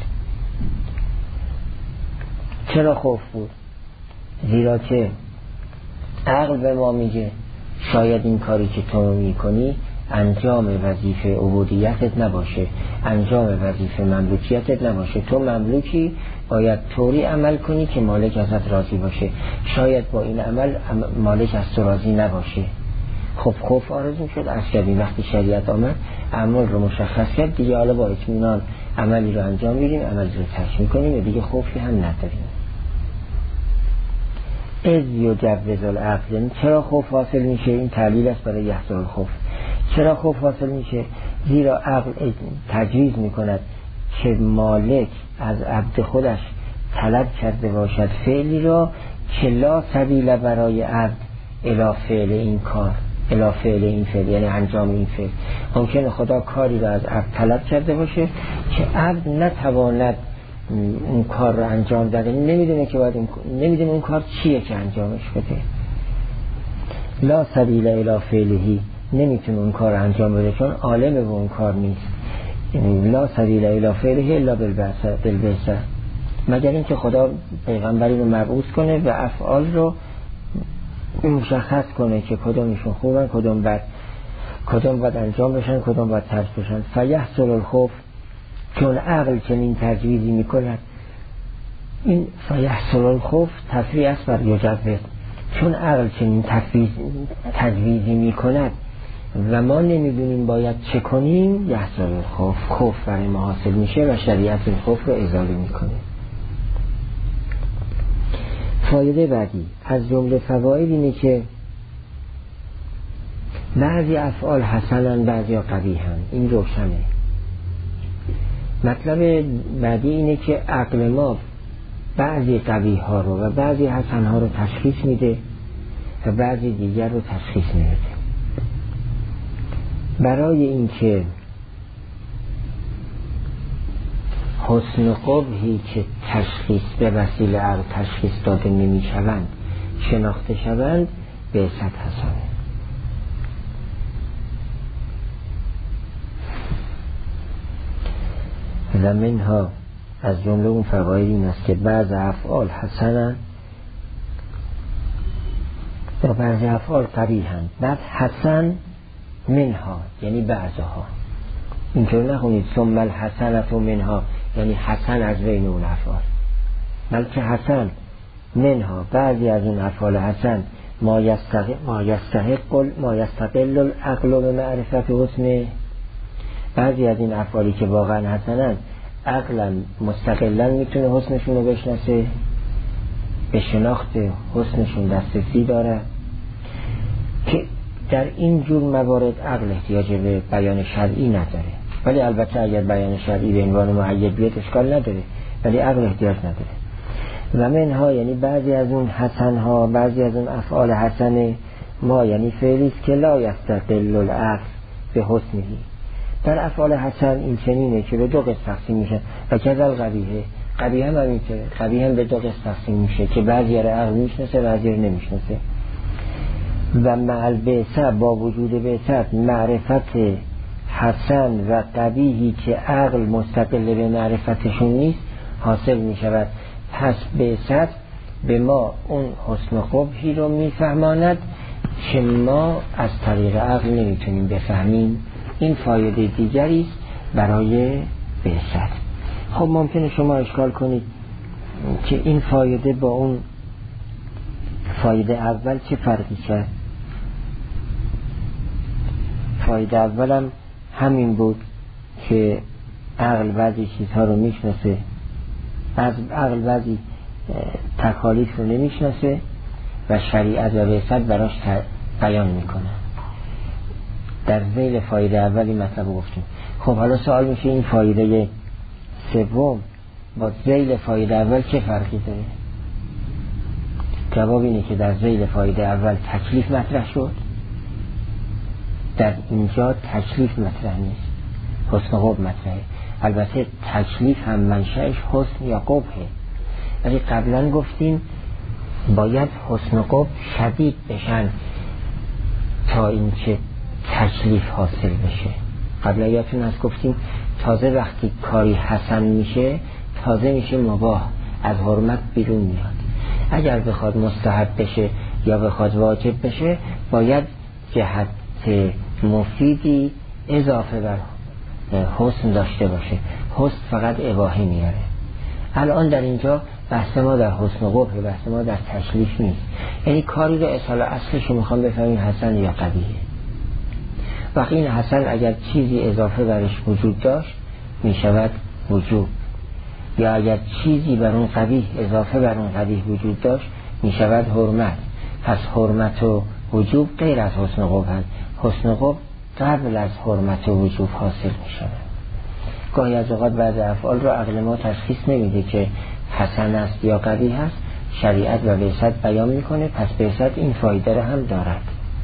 چرا خوف بود؟ زیرا که عقل به ما میگه شاید این کاری که تو میکنی انجام وظیفه عبودیتت نباشه، انجام وظیفه مملوکیتت نباشه، تو مملوکی باید طوری عمل کنی که مالک ازت راضی باشه، شاید با این عمل مالک از تو راضی نباشه. خب خوف آرزو شد از شدیم. وقتی شریعت آمد عمل رو مشخص کرد دیگه، حالا با اطمینان عملی رو انجام میدیم، عملی رو ترک میکنیم و دیگه خوفی هم نداریم. از یجوز العقل، چرا خوف حاصل میشه؟ این تعلیل است برای یحصل الخوف. چرا خوف حاصل میشه؟ زیرا عقل تجویز میکند که مالک از عبد خودش طلب کرده باشد فعلی را که لا سبیل برای عبد الی فعل این کار، الی فعل این فعل، یعنی انجام این فعل. ممکنه خدا کاری را از عبد طلب کرده باشه که عبد نتواند اون کار رو انجام داده، نمیدونه که باید اون نمیدونه اون کار چیه که انجامش بده. لا سبیل الی فعلهی، نمیتونه اون کار رو انجام بده چون عالم به اون کار نیست. لا سبیل الی فعله الا بالبعثه، مگر اینکه خدا پیغمبری رو مبعوث کنه و افعال رو مشخص کنه که کدومشون خوبن کدوم بد، کدوم باید انجام بشن کدوم باید ترک بشن. فیحصل الخوف، چون عقل چنین تجویزی میکند، این فیحصل الخوف تصریح است بر یجوز، چون عقل چنین تجویزی میکند و ما نمیدونیم باید چه کنیم، یحصل الخوف، خوف برای ما حاصل میشه و شریعت این خوف رو ازاله میکنه. فایده بعدی از جمله فواید اینه که بعضی افعال حسنن بعضی قبیحن، این روشنه. مطلب بعدی اینه که عقل ما بعضی قبیح ها رو و بعضی حسن ها رو تشخیص میده و بعضی دیگر رو تشخیص نمیده. برای اینکه حسن قبحی که تشخیص به وسیله عقل تشخیص داده نمی شوند شناخته شوند به صد حسنه. و منها، از جمله اون فواید این است که بعض افعال حسنن و بعض افعال قبیحن. بعد حسن منها یعنی بعضها، اینطور نخونید ثم الحسنة منها یعنی حسن از بین اون افعال، بلکه حسن منها بعضی از اون افعال حسن ما یستحق ما یستحق ما یستقل العقل به معرفت حسن، بعضی از این افعالی که واقعا حسنن عقلا مستقلا میتونه حسنشون رو بشناسه، به شناخت حسنشون دسترسی داره، که در این جور موارد عقل احتیاج به بیان شرعی نداره. ولی البته اگر بیان شرعی به عنوان معید بیاد اشکال نداره، ولی عقل احتیاج نداره. و منها یعنی بعضی از اون حسن ها، بعضی از اون افعال حسن ما یعنی فعلی است که لا یستقل العقل به حسنهی. در افعال حسن این چنینه که به دو قسم تقسیم میشه و کذل قبیحه، قبیحه هم همینطوره، قبیحه هم به دو قسم تقسیم میشه که بعضی را عقل میشناسه بعضی را نمیشناسه. و مع البعثه، با وجود بعثت، معرفت حسن و قبیحی که عقل مستقل به معرفتشون نیست حاصل میشود. پس بعثت به ما اون حسن قبحی رو میفهماند که ما از طریق عقل نمیتونیم بفهمیم، این فایده دیگری است برای بعثت. خب ممکنه شما اشکال کنید که این فایده با اون فایده اول چه فرقی کرد؟ فایده اولم همین بود که عقل بعضی چیزها رو میشناسه، از عقل بعضی تکالیف رو نمیشناسه و شریعت و بعثت براش بیان میکنه. در ذیل فایده اولی مطلب گفتیم. خب حالا سوال میشه این فایده سوم با ذیل فایده اول چه فرقی داره؟ جواب اینه که در ذیل فایده اول تکلیف مطرح شد، در اینجا تکلیف مطرح نیست، حسن قبح مطرحه. البته تکلیف هم منشأش حسن یا قبحه، ولی قبلا گفتیم باید حسن قبح شدید بشن تا اینکه تکلیف حاصل بشه. قبلا یادتون هست گفتیم تازه وقتی کاری حسن میشه تازه میشه مباح، از حرمت بیرون میاد. اگر بخواد مستحب بشه یا بخواد واجب بشه باید جهت مفیدی اضافه بر حسن داشته باشه. حسن فقط اباحه میاره. الان در اینجا بحث ما در حسن قبح، بحث ما در تکلیف نیست. یعنی کاری رو اصال اصلش رو میخوام بفهمیم حسن یا قبیحه. وقتی این حسن اگر چیزی اضافه برش وجود داشت میشود وجوب، یا اگر چیزی بر اون قبیح اضافه بر اون قبیح وجود داشت میشود حرمت. پس حرمت و وجوب غیر از حسن قبح هست. حسن قبح قبل از حرمت و وجوب حاصل میشود. گاهی از اوقات بعض افعال رو عقل ما تشخیص نمیده که حسن است یا قبیح است، شریعت و بعثت بیان میکنه، پس بعثت این فایده رو هم دارد.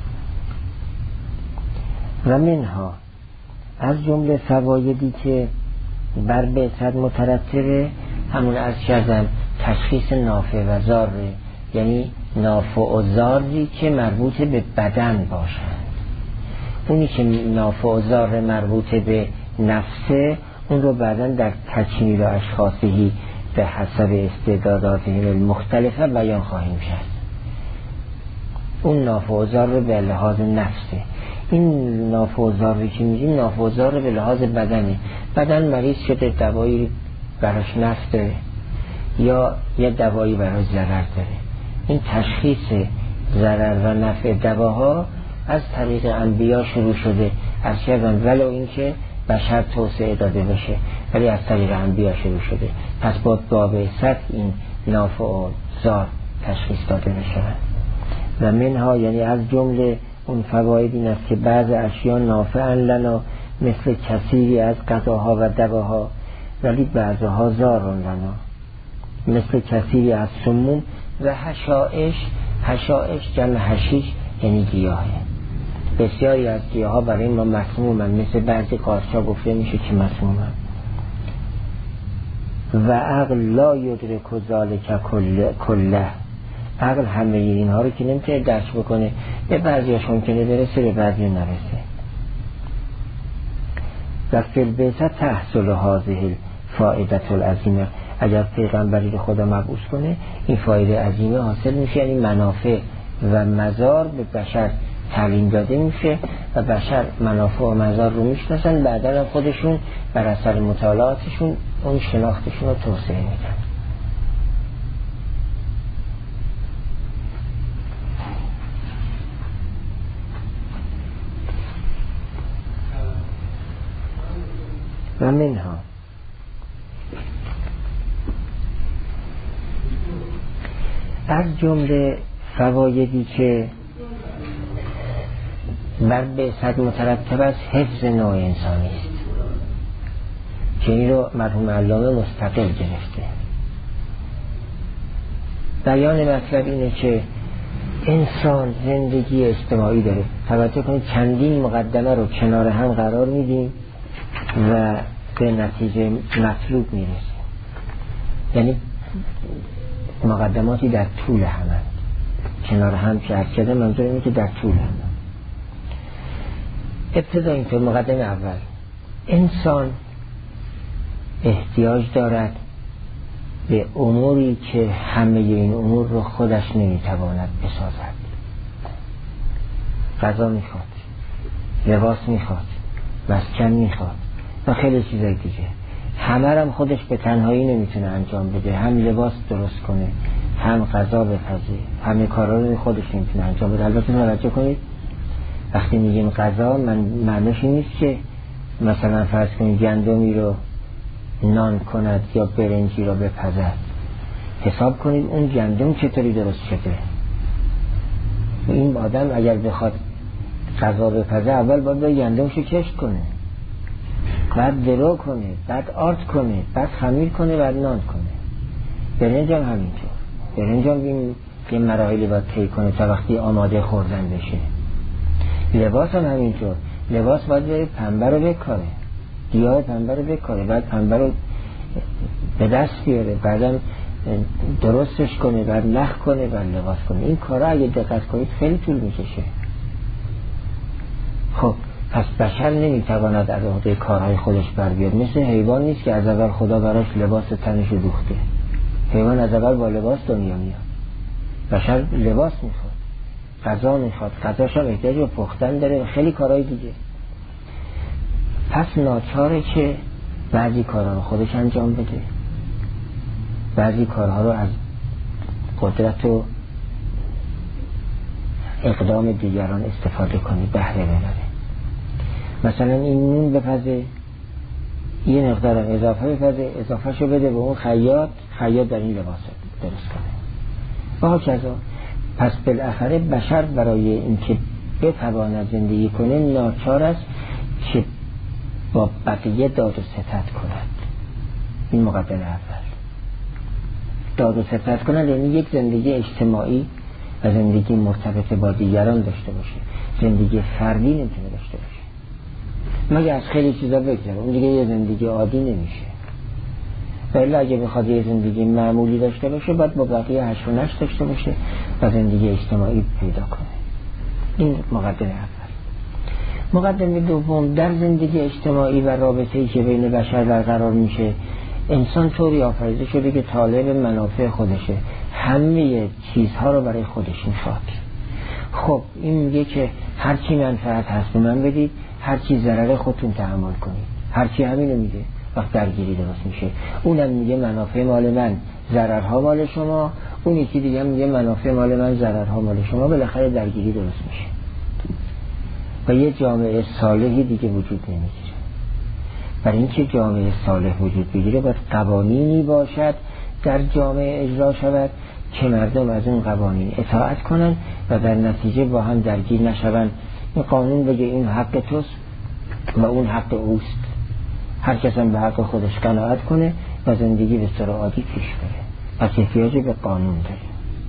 و منها از جمله فوایدی که بر بعثت مترتبه همون از کردم تشخیص نافع و ضاره، یعنی نافع و ضاری که مربوط به بدن باشند. اونی که نافع و ضار مربوط به نفسه اون رو بعداً در تکمیل و اشخاصی به حسب استعداداتهم المختلفه بیان خواهیم کرد. اون نافع و ضار به لحاظ نفسه. این نافع و ضاری که میگیم نافع و ضار به لحاظ بدنه. بدن مریض شده دوایی براش نفع داره یا یه دوایی براش ضرر داره. این تشخیص ضرر و نفع دواها از طریق انبیا شروع شده، از کردن ولو این که بشر توسعه داده بشه ولی از طریق انبیا شروع شده. پس با بعثت این نافع و ضار تشخیص داده بشه. و منها یعنی از جمله اون فواید این است که بعض اشیاء نافعن لنا مثل کثیری از غذاها و دواها ولی بعضها ضارن لنا مثل کثیری از سموم و حشائش. حشائش جمع حشیش یعنی گیاهه. بسیاری از گیاه ها برای ما مسمومن، مثل بعضی قارچا گفته میشه که مسمومن. و عقل لا یدرک ذالک کله، عقل همه اینها رو که نمیتونه درک بکنه، به بعضیاش ممکنه برسه به بعضی نرسه. و فی البعثة تحصل هذه الفائدة العظیمه، اگر پیغمبری رو خدا مبعوث کنه این فایده عظیمه حاصل میشه، یعنی منافع و مضار به بشر تعلیم داده میشه و بشر منافع و مضار رو میشناسن، بعدا خودشون بر اثر مطالعاتشون اون شناختشون رو توسعه میدن. و منها از جمله فوایدی که بر بعثت مترتب از حفظ نوع انسانی است که این رو مرحوم علامه مستقل گرفته. بیان مطلب اینه که انسان زندگی اجتماعی داره. توجه کنید چندین مقدمه رو کنار هم قرار میدیم و به نتیجه مطلوب میرسیم. یعنی مقدماتی در طول همه کنار هم که عرض کرده، منظور اینه که در طول همه. ابتدا اینطور مقدمه اول، انسان احتیاج دارد به اموری که همه این امور رو خودش نمیتواند بسازد. غذا میخواد، لباس میخواد، مسکن میخواد و خیلی چیزای دیگه. همه هم خودش به تنهایی نمیتونه انجام بده، هم لباس درست کنه، هم غذا بپزه، همه کارا رو خودش نمیتونه انجام بده. البته توجه کنید وقتی میگیم غذا من معنیش این نیست که مثلا فرض کنید گندمی رو نان کند یا برنجی رو بپزد. حساب کنید اون گندم چطوری درست شده. این آدم اگر بخواد غذا بپزه اول باید به گندمشو کشت کنه، بعد درو کنه، بعد آرد کنه، بعد خمیر کنه، بعد نان کنه. برنج هم همینطور. برنج هم این یه مراحلی باید طی کنه تا وقتی آماده خوردن بشه. لباس هم همینطور. لباس باید به پنبه رو بکاره، گیاه پنبه رو بکاره، بعد پنبه رو به دست بیاره، بعدم درستش کنه، بعد نخ کنه، بعد لباس کنه. این کارا اگه دقت کنید خیلی طول میکشه. خب پس بشر نمیتواند از عهده کارهای خودش بر بیاد. مثل حیوان نیست که از اول خدا براش لباس تنش دوخته. حیوان از اول با لباس دنیا میاد. بشر لباس میخواد، غذا میخواد، غذاش هم احتیاج به پختن داره و خیلی کارهای دیگه. پس ناچاره که بعضی کارها رو خودش انجام بده، بعضی کارها رو از قدرت و اقدام دیگران استفاده کنی، بهره ببره. مثلا این نون بپزه، یه مقدار اضافه بپزه، اضافه شو بده به اون خیاط، خیاط در این لباس درست کنه و ها کذا. پس بالاخره بشر برای اینکه بتواند زندگی کنه ناچار است که با بقیه داد و ستد کند. این مقدمه اول. داد و ستد کند یعنی یک زندگی اجتماعی و زندگی مرتبط با دیگران داشته باشه. زندگی فردی نمیتونه داشته باشه مگه از خیلی چیزا بگذره، اون دیگه یه زندگی عادی نمیشه. ولی اگه بخواد یه زندگی معمولی داشته باشه باید با بقیه هشت و نشت داشته باشه و زندگی اجتماعی پیدا کنه. این مقدمه اول. مقدمه دوم، در زندگی اجتماعی و رابطه‌ای که بین بشر برقرار میشه، انسان طوری آفریده شده که طالب منافع خودشه، همه چیزها رو برای خودش میخواد. خب این میگه که هر چی منفعت هست به من بدید، هر چی ضرر خودتون تحمل کنید. هر چی همینو میگه. وقت درگیری درست میشه، اونم میگه منافع مال من، ضررها مال شما، اون یکی دیگه میگه منافع مال من، ضررها مال شما. بالاخره درگیری درست میشه و یه جامعه صالحی دیگه وجود نمیگیره. برای اینکه جامعه صالح وجود بگیره باید قوانینی باشد در جامعه اجرا شود که مردم از اون قوانین اطاعت کنن و در نتیجه با هم درگیر نشون. این قانون بگه این حق توست و اون حق اوست، هر کس هم به حق خودش قناعت کنه و زندگی به طور عادی پیش بره. پس احتیاجی به قانون داریم.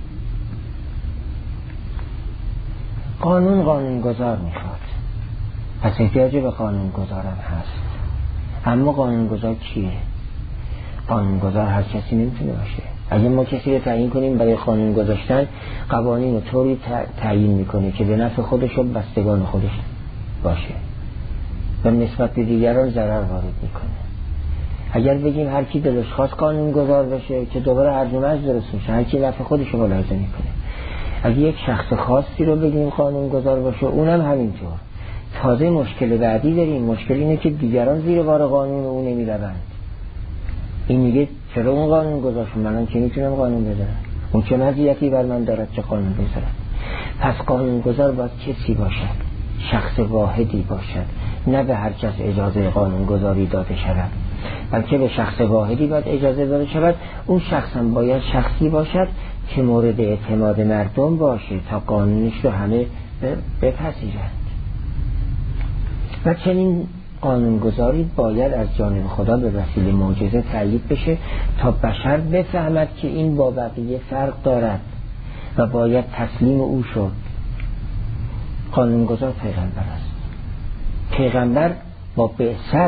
قانون قانون گذار میخواد، پس احتیاجی به قانون گذارم هست. اما قانون گذار کیه؟ قانون گذار هر کسی نمیتونه باشه. اگه ما کسی رو تعیین کنیم برای قانون گذاشتن، قوانین رو طوری تعیین میکنه که به نفع خودش و بستگان خودش باشه و نسبت به دیگران ضرر وارد میکنه. اگر بگیم هر کی دلش خواست قانون گذار بشه که دوباره هرج و مرج درست میشه، هر کی نفع خودش رو ملاحظه میکنه. اگه یک شخص خاصی رو بگیم قانون گذار باشه، اونم همینطور. تازه مشکل بعدی داریم. مشکل اینه که دیگران زیر بار قانون اون نمیروند. این میگه چرا اون قانون گذاشت، منم که میتونم قانون بذارم، اون چه مزیتی بر من دارد چه قانون بذارم. پس قانون گذار باید کسی باشد، شخص واحدی باشد، نه به هر کس اجازه قانون گذاری داده شود، بلکه به شخص واحدی باید اجازه داده شود. اون شخص هم باید شخصی باشد که مورد اعتماد مردم باشه تا قانونش رو همه بپذیرند. و چنین قانونگذاری باید از جانب خدا به وسیله معجزه تأیید بشه تا بشر بفهمد که این با بقیه فرق دارد و باید تسلیم او شد. قانونگذار پیغمبر است. پیغمبر با بعثت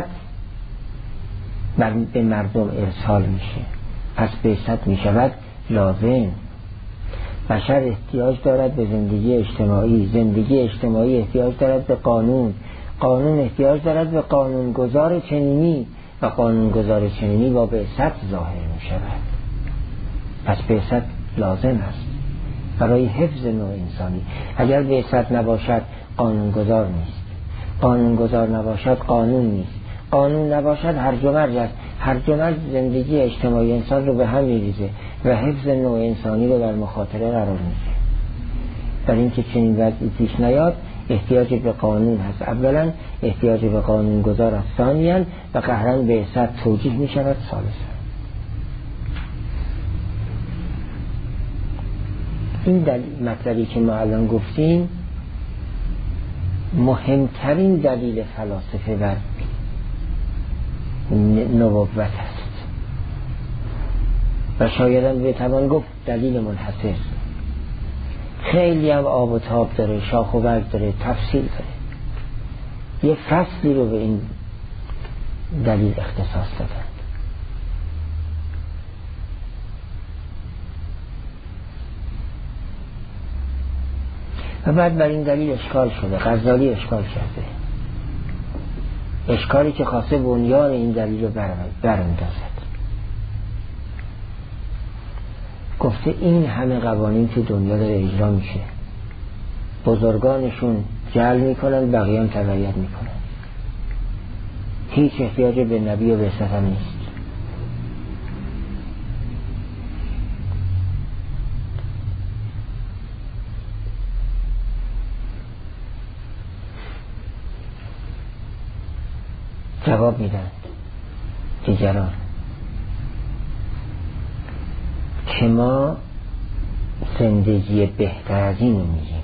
به مردم ارسال میشه، پس بعثت میشود لازم. بشر احتیاج دارد به زندگی اجتماعی، زندگی اجتماعی احتیاج دارد به قانون، قانون احتیاج دارد به قانونگذار چنینی و قانونگذار چنینی با بعثت ظاهر می شود. پس بعثت لازم است. برای حفظ نوع انسانی. اگر بعثت نباشد قانونگذار نیست، قانونگذار نباشد قانون نیست، قانون نباشد هرج و مرج است. هرج و مرج زندگی اجتماعی انسان رو به هم میریزه و حفظ نوع انسانی رو در مخاطره قرار میده. برای اینکه چنین وضعی پیش نیاد احتیاج به قانون هست، اولا احتیاج به قانون گذار است، ثانیاً و قهراً بعثت توجیه می شود، ثالثاً. این دلیل مطلبی که ما الان گفتیم مهمترین دلیل فلاسفه بر نبوت است و شاید هم بتوان گفت دلیل منحصر. خیلی هم آب و تاب داره، شاخ و برگ داره، تفصیل داره. یه فصلی رو به این دلیل اختصاص دادن. و بعد بر این دلیل اشکال شده، غزالی اشکال کرده، اشکالی که خواسته بنیان این دلیل رو براندازد. گفته این همه قوانین تو دنیا داره اجرا میشه، بزرگانشون جعل میکنن، بقیه هم تبعیت میکنن، هیچ احتیاج به نبی و بعثت هم نیست. جواب میدن دیگران که ما زندگی بهتر از این میگیم،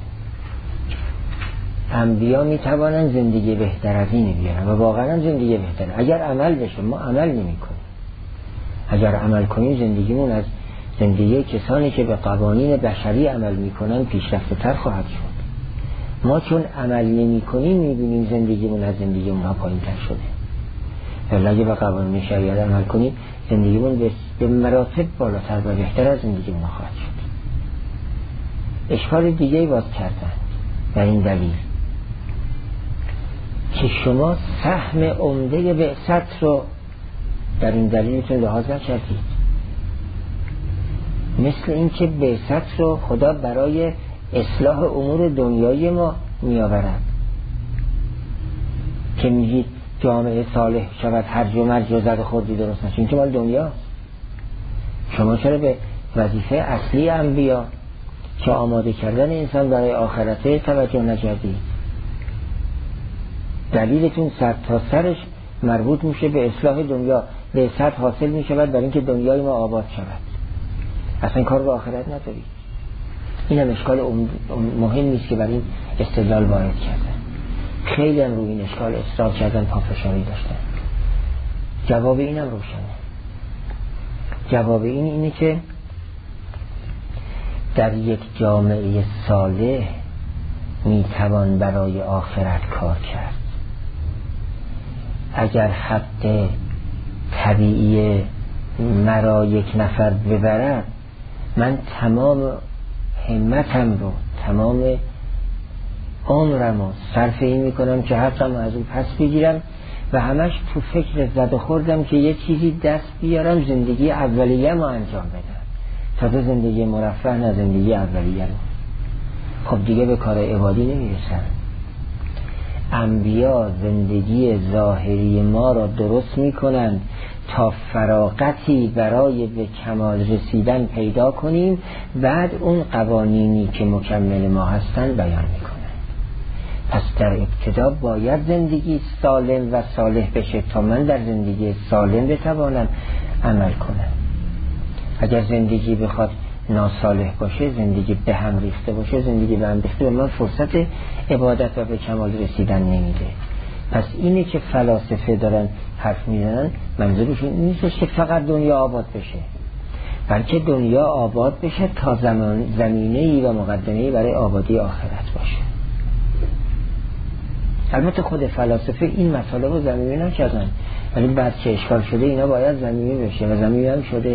انبیا میتوانن زندگی بهتر از این بیارن و واقعا زندگی بهتر اگر عمل بشه. ما عمل نمی کنیم. اگر عمل کنیم زندگیمون از زندگی کسانی که به قوانین بشری عمل میکنن پیشرفته تر خواهد شد. ما چون عمل نمی کنیم میبینیم زندگیمون از زندگی اونها پایین تر شده. ولی اگه به قوانین شریعت عمل کنیم زندگیمون به مراتب بالاتر و بهتر از زندگی اونها خواهد شد. اشکال دیگه باز کردن در این دلیل که شما سهم عمده بعثت رو در این دلیلتون لحاظ نکردید. مثل این که بعثت رو خدا برای اصلاح امور دنیای ما می آورد که میگید جامعه صالح شود، هرج و مرج و زد خوردی درست نشد. این که مال دنیا. شما چرا به وظیفه اصلی انبیا که آماده کردن انسان برای آخرته توجه نکردید؟ دلیلتون سر تا سرش مربوط میشه به اصلاح دنیا، به سطح حاصل میشود برای اینکه دنیای ما آباد شود. اصلا کار به آخرت ندارید. این هم اشکال مهم نیست که برای این استدلال وارد کردن. خیلی هم روی این اشکال اصرار کردن، پافشاری داشتن. جواب اینم روشنه. جواب این اینه که در یک جامعه صالح میتوان برای آخرت کار کرد. اگر حد طبیعی مرا یک نفر ببرد، من تمام همتم رو، تمام عمرم رو صرف این میکنم که حقم از اون پس بگیرم و همش تو فکر زد خوردم که یه چیزی دست بیارم زندگی اولیه ما انجام بدم، تا زندگی مرفه نه زندگی اولیه رو. خب دیگه به کار عبادی نمیرسن. انبیا زندگی ظاهری ما را درست میکنن تا فراغتی برای به کمال رسیدن پیدا کنیم، بعد اون قوانینی که مکمل ما هستن بیان میکنن. پس در ابتدا باید زندگی سالم و صالح بشه تا من در زندگی سالم بتوانم عمل کنم. اگر زندگی بخواد ناصالح باشه، زندگی به هم ریخته باشه، زندگی به هم ریخته به من فرصت عبادت و به کمال رسیدن نمیده. پس اینه که فلاسفه دارن حرف میزنن، منظورشون نیست که فقط دنیا آباد بشه، بلکه دنیا آباد بشه تا زمان زمینه‌ای و مقدمه‌ای برای آبادی آخرت باشه. البته خود فلاسفه این مطالب رو زمینی نکردن، ولی بعد که اشکال شده اینا باید زمینی بشه و زمینی هم شده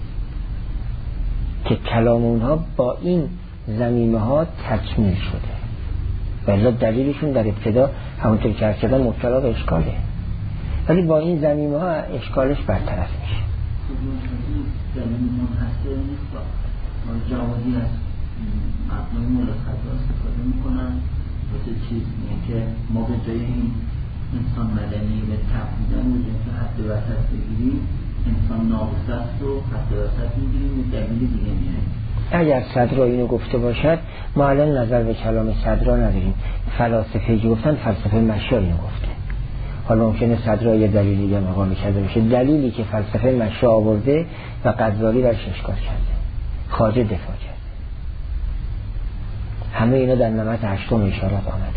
که کلام اونها با این زمینه ها تکمیل شده. ولی دلیلشون در ابتدا همونطور که هر کردن مبتلا به اشکاله، ولی با این زمینه ها اشکالش برطرف میشه. زمین منحصر نیست، جوابی هست. مبنای ملاحظه استفاده میکنن واسه چیز میگه که ما به جای این انسان مدنی به تب بودن بودیم که حد وسط بگیریم انسان ناقص است و حد وسط میگیریم و دلیل دیگه میاریم. اگر صدرا اینو گفته باشد ما الان نظر به کلام صدرا نداریم. فلاسفه که گفتن فلسفه مشا اینو گفته. حالا ممکنه صدرا یه دلیل دیگه مقام کرده باشه. دلیلی که فلسفه مشا آورده و غزالی برش اشکال کرده، خواجه دفاع کرده. همه اینا در نمط هشتم اشارات آمده.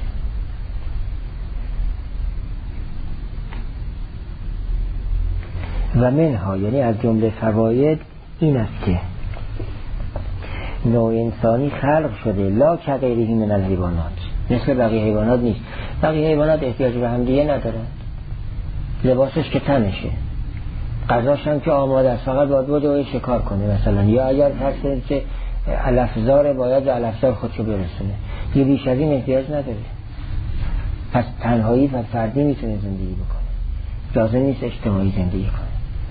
و منها یعنی از جمله فواید این است که نوع انسانی خلق شده لا کغیره من الحیوانات، مثل بقیه حیوانات نیست. بقیه حیوانات احتیاج به هم دیگه ندارن، لباسش که تنشه، غذاش هم که آماده است، فقط باید بده و شکار کنه مثلا. یا اگر فرض که علفزار باید به علفزار خودشو برسونه، یه بیش از این احتیاج نداره. پس تنهایی و فردی میتونه زندگی بکنه، لازم نیست اجتماعی زندگی کنه.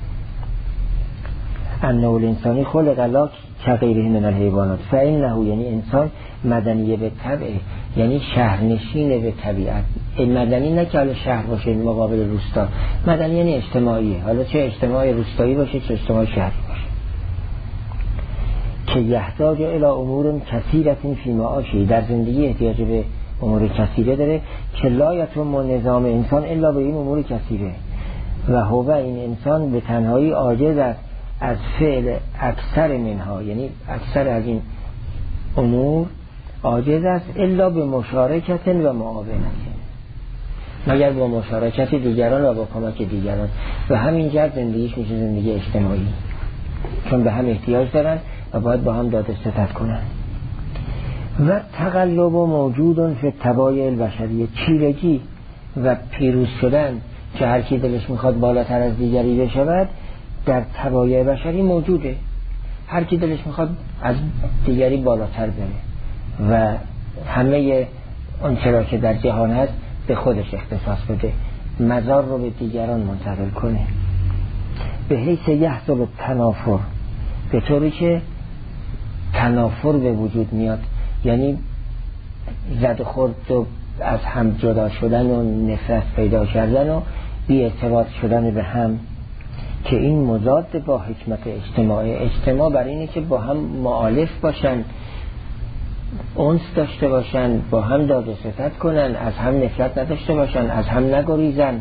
النوع الانسانی خلق لا کغیره من الحیوانات فانه یعنی انسان مدنی به طبع، یعنی شهرنشین به طبیعت. مدنی نه که حالا شهر باشه مقابل روستا، مدنی یعنی اجتماعیه، حالا چه اجتماعی روستایی باشه چه اجتماعی شهری باشه، که یحتاج الی امور کثیرة فی معاشه، در زندگی احتیاج به امور کثیره داره که لا یتم نظام انسان الا به این امور کثیره و هو این انسان به تنهایی عاجز است از فعل اکثر منها، یعنی اکثر از این امور عاجز است الا به مشارکت و معاونت، مگر با مشارکت دیگران و با کمک دیگران. و همینجا زندگیش میشه زندگی اجتماعی، چون به هم احتیاج دارن و باید با هم داد ستد کنن. و تقلب موجود فی الطبایع البشریه، چیرگی و پیروز شدن که هر کی دلش میخواد بالاتر از دیگری بشود در طبایع بشری موجوده. هر کی دلش میخواد از دیگری بالاتر بره و همه اون چرا که در جهان هست به خودش اختصاص بده، مزار رو به دیگران منتقل کنه. به حیث یحصل تنافر، به طوری که تنافر به وجود میاد، یعنی زد و خورد و از هم جدا شدن و نفرت پیدا کردن و بی ارتباط شدن به هم، که این مضاد با حکمت اجتماعی. اجتماع برای اینه که با هم مؤالف باشن، انس داشته باشن، با هم داد و ستد کنن، از هم نفرت نداشته باشن، از هم نگریزن.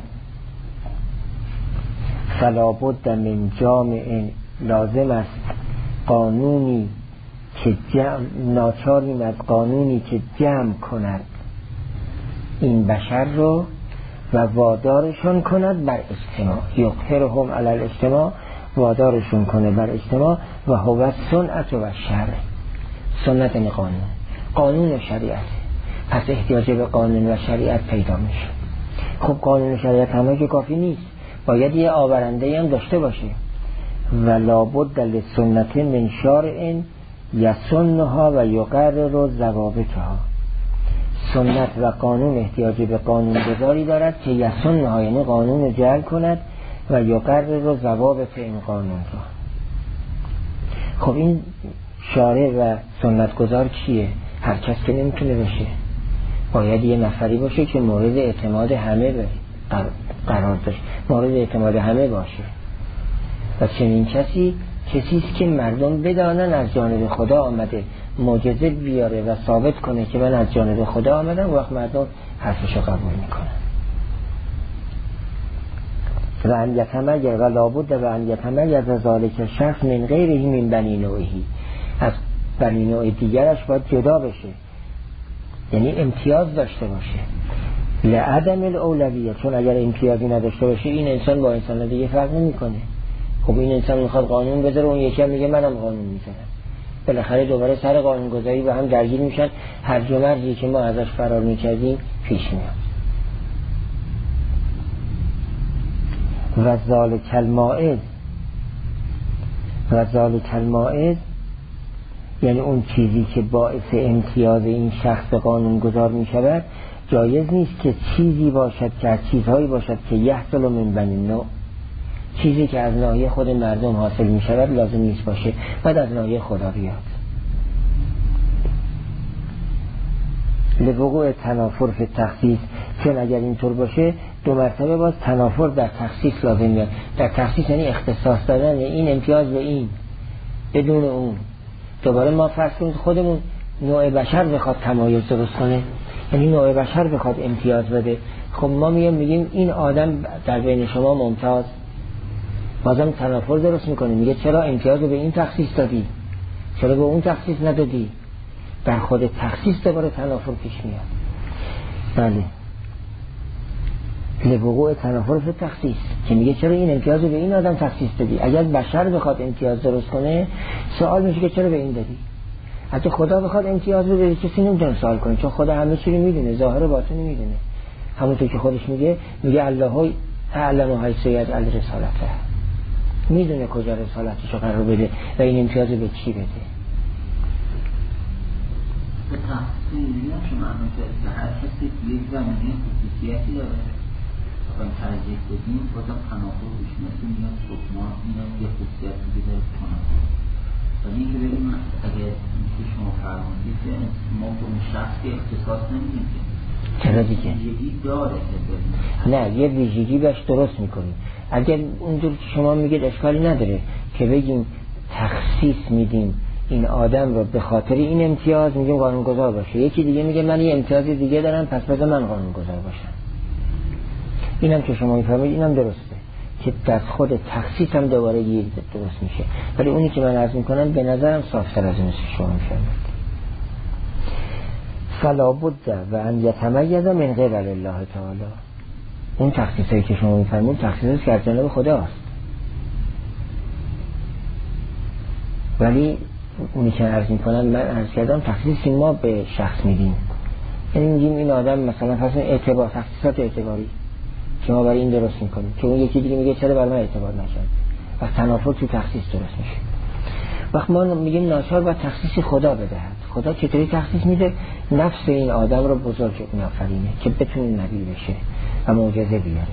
فلا بد من جامع، لازم است قانونی که جمع، ناچاریم از قانونی که جمع کند این بشر رو و وادارشون کند بر اجتماع، یقهرهم علی الاجتماع، وادارشون کنه بر اجتماع. و هو سنت و شرع، سنت یعنی قانون، قانون و شریعت. پس احتیاج به قانون و شریعت پیدا میشه. خب قانون و شریعت همه که کافی نیست، باید یه آورنده هم داشته باشه. و لابد لسنت من شارع یسنها و یقرر ضوابطها، سنت و قانون احتیاج به قانون گذاری دارد که یسنها یعنی قانون رو جعل کند و یقرر ضوابط این قانون را. خب این شارع و سنت گذار کیه؟ هر کس که نمیتونه بشه، باید یه نفری باشه که مورد اعتماد همه قرار داشت، مورد اعتماد همه باشه. و چنین کسی کسیست که مردم بدانن از جانب خدا آمده، معجزه بیاره و ثابت کنه که من از جانب خدا آمدم، وقت مردم حرفشو قبول میکنن. و ان یتمیر و لابد و ان یتمیر ذالک شخص من غیره من بنی نوعی، از بنی نوع دیگرش باید جدا بشه، یعنی امتیاز داشته باشه. لعدم الاولویه، چون اگر امتیازی نداشته باشه این انسان با انسان دیگه فرق نمیکنه. خب این انسان میخواد قانون بذاره، اون یکی هم میگه منم قانون میذارم، بالاخره دوباره سر قانون گذاری به هم درگیر میشن، هرج و مرجی که ما ازش فرار میکردیم پیش میاد. و ذالک المائز، و ذالک المائز یعنی اون چیزی که باعث امتیاز این شخص قانون گذار میشود، جایز نیست که چیزی باشد که از چیزهایی باشد که یحصل من بنی نوع، چیزی که از ناحیه خود مردم حاصل می شود لازم نیست باشه، بعد از ناحیه خدا بیاد. لوقوع تنافر فی تخصیص، چون اگر اینطور باشه دو مرتبه باز تنافر در تخصیص لازم میاد. در تخصیص یعنی اختصاص دادن این امتیاز به این بدون اون. دوباره ما فرض کنید خودمون نوع بشر بخواد تمایز درست کنه، یعنی نوع بشر بخواد امتیاز بده، خب ما میگیم میگیم این آدم در بین شما ممتاز، بازم تنافر درست میکنه، میگه چرا امتیاز به این تخصیص دادی، چرا به اون تخصیص ندادی. در خود تخصیص دوباره تنافر پیش میاد. بله، لوقوع تنافر فی تخصیص که میگه چرا این امتیاز به این آدم تخصیص دادی. اگر بشر بخواد امتیاز درست کنه سوال میشه که چرا به این دادی. حتی خدا بخواد امتیاز بده کسی نمیتونه سوال کنه، چون خدا همه چی رو میدونه، ظاهر و باطن میدونه. همونطور که خودش میگه میگه الله اعلم حیث یجعل رسالته، میدونه کجا رسالتشو قرار بده و این امتیاز به چی بده. به تحصیل میگم شما همون که هر کسی یک زمینه خصوصیتی داره اگر ترجیح بدیم بازم تنافر روش مثل میاد خب ما اینم یه خصوصیت دیگه تنافر، ولی اینکه بگیم اگر که شما فرمودید که ما به اون شخص که اختصاص نمیدیم که چرا دیگه ویژگی داره که نه یه ویژگی بهش درست میکنیم. اگر اونجور که شما میگید اشکالی نداره که بگیم تخصیص میدیم این آدم رو به خاطر این امتیاز، میگیم قانونگذار باشه. یکی دیگه میگه من یه امتیاز دیگه دارم پس بذار من قانونگذار باشم. اینم که شما میفهمید اینم درسته که در خود تخصیص هم دوباره یه درست میشه، ولی اونی که من عرض میکنم به نظرم صافتر از این شما میفهمید. فلا بد و ان یتمیز من قبل الله تعالی، اون تخصیصی که شما میفرمایید تخصیصی که از جانب خداست، ولی اونی که عرض میکنم من عرض کردم تخصیصی ما به شخص میدیم، یعنی میگیم این آدم مثلا فرض اعتبار تخصیصات اعتباری که ما برای این درست میکنیم که اون یکی دیگه میگه چرا بر من اعتبار نشد و تنافر تو تخصیص درست میشه. وقت ما میگیم ناچار باید تخصیص خدا بدهد. خدا چطوری تخصیص میده؟ نفس این آدم رو بزرگ میآفرینه که بتونه نبی بشه و معجزه بیاره،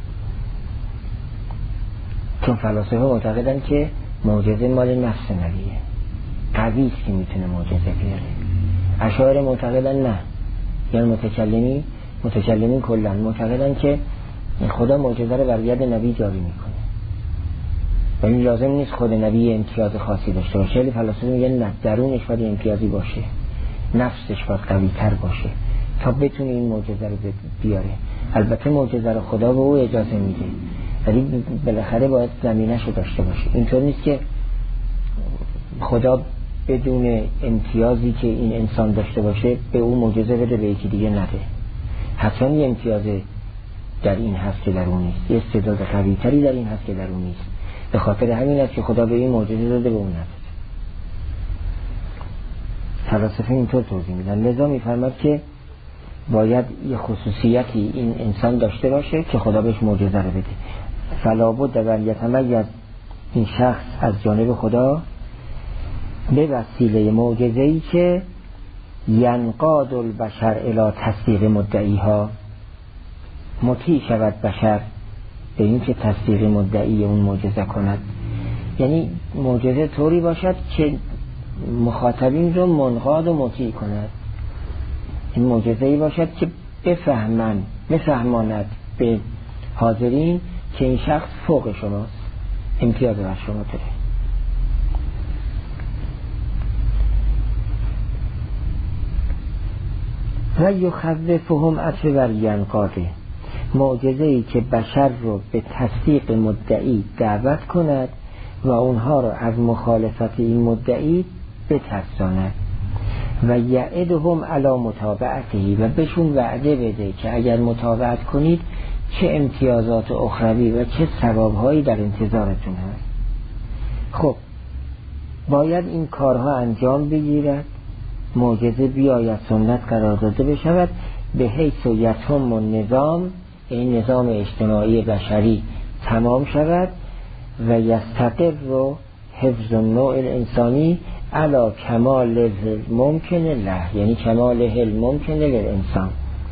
چون فلاسفه معتقدن که معجزه مال نفس نبیه، قوی است که میتونه معجزه بیاره. اشاعره معتقدن نه، یعنی متکلمی متکلمین کلا معتقدن که خدا معجزه رو بر ید نبی جاری میکنه و این لازم نیست خود نبی امتیاز خاصی داشته باشه، ولی فلاسفه میگن نه، درونش باید امتیازی باشه، نفسش باید قوی تر باشه تا بتونه این معجزه رو بیاره. البته معجزه رو خدا به او اجازه میده، ولی بالاخره باید زمینش رو داشته باشه. اینطور نیست که خدا بدون امتیازی که این انسان داشته باشه به او معجزه بده به یکی دیگه نده. حتما یه امتیاز در این هست که در اون نیست، یه استعداد قوی تری در این هست که در اون نیست. به خاطر همین است که خدا به این معجزه داده به اون نداده. فلاسفه اینطور توضیح میدن. لذا میفرماد که باید یه خصوصیتی این انسان داشته باشه که خدا بهش معجزه رو بده. فلا بد و یتمیز این شخص از جانب خدا به وسیله معجزه‌ای که ینقاد البشر الی تصدیق مدعیها، مطیع شود بشر به این که تصدیق مدعی اون معجزه کند. یعنی معجزه طوری باشد که مخاطبین رو منقاد و مطیع کند. این معجزه‌ای باشد که بفهمند بفهماند به حاضرین که این شخص فوق شماست، امتیاز بر شما داره. و یخوفهم عطف بر ینقاده، معجزه‌ای که بشر رو به تصدیق مدعی دعوت کند و اونها رو از مخالفت این مدعی بترساند و یعدهم علی متابعته و بهشون وعده بده که اگر متابعت کنید چه امتیازات اخروی و چه ثوابهایی در انتظارتون هست. خب باید این کارها انجام بگیرد، معجزه بیاید، سنت قرار داده بشود، به حیث یتم النظام، این نظام اجتماعی بشری تمام شود و یستقر رو حفظ النوع الانسانی علا کمال ممکن له، یعنی کمال هل ممکن للانسان،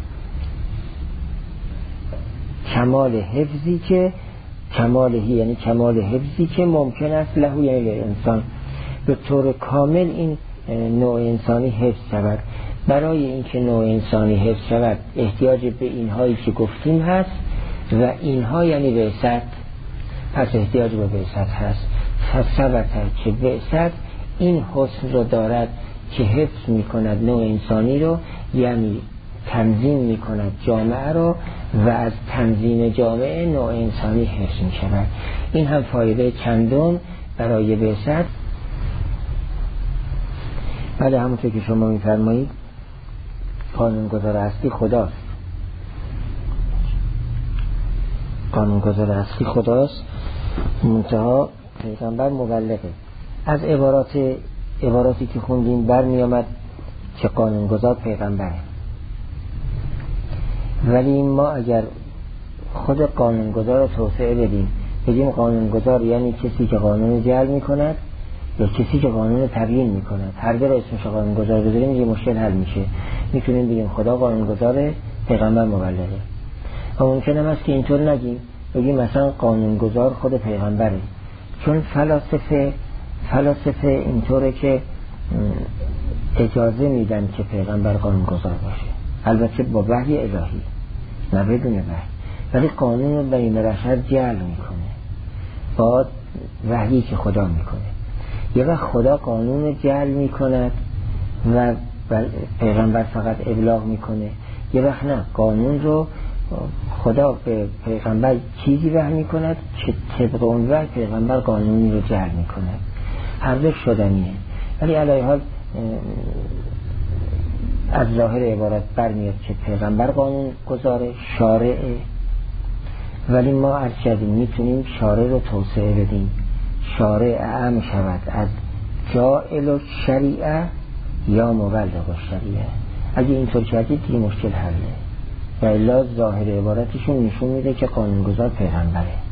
کمال حفظی که کمالهی یعنی کمال حفظی که ممکن است له یعنی للانسان، به طور کامل این نوع انسانی حفظ شود برای اینکه نوع انسانی حفظ شود احتیاج به اینهایی که گفتیم هست و اینها یعنی بعثت، پس احتیاج به بعثت هست. فثبت که بعثت این حسن رو دارد که حفظ می کند نوع انسانی رو، یعنی تنظیم می کند جامعه رو و از تنظیم جامعه نوع انسانی حفظ می شود. این هم فایده چندم برای بعثت. بعد همونطور که شما می فرمایید قانونگذار اصلی خداست، قانونگذار اصلی خداست، منتها پیغمبر مبلغه. از عبارات عباراتی که خوندیم برمی آمد که قانونگذار پیغمبره، ولی ما اگر خود قانونگذار رو توسعه بدیم بگیم قانونگذار یعنی کسی که قانون جعل می کند یا کسی که قانون تبیین می کند، هر دو رو اسمش قانونگذار بذاریم یه مشکل حل میشه. میتونیم بگیم خدا قانونگذاره، پیغمبر مبلغه. اما ممکن هم است که اینطور نگیم، بگیم مثلا قانونگذار خود پیغمبره، چون فلاسفه فلاسفه اینطوره که اجازه میدن که پیغمبر قانونگذار باشه، البته با وحی الهی نه بدون وحی، ولی قانون رو بین بشر جعل میکنه با وحی که خدا میکنه. یه وقت خدا قانون جعل میکند و پیغمبر فقط ابلاغ میکنه، یه وقت نه، قانون رو خدا به پیغمبر چیزی وحی میکند که طبق اون وحی پیغمبر قانونی رو جعل میکند. هر دو شدنیه، ولی علیه حال از ظاهر عبارت برمیاد که پیغمبر قانون گذاره، شارعه، ولی ما عرض کردیم میتونیم شارع رو توسعه بدیم، شارع اعم شود از جائل و شریعه یا مبلغ و شریعه. اگه اینطور کردید دیگه مشکل حله، و الا ظاهر عبارتشون نشون میده که قانونگذار پیغمبره.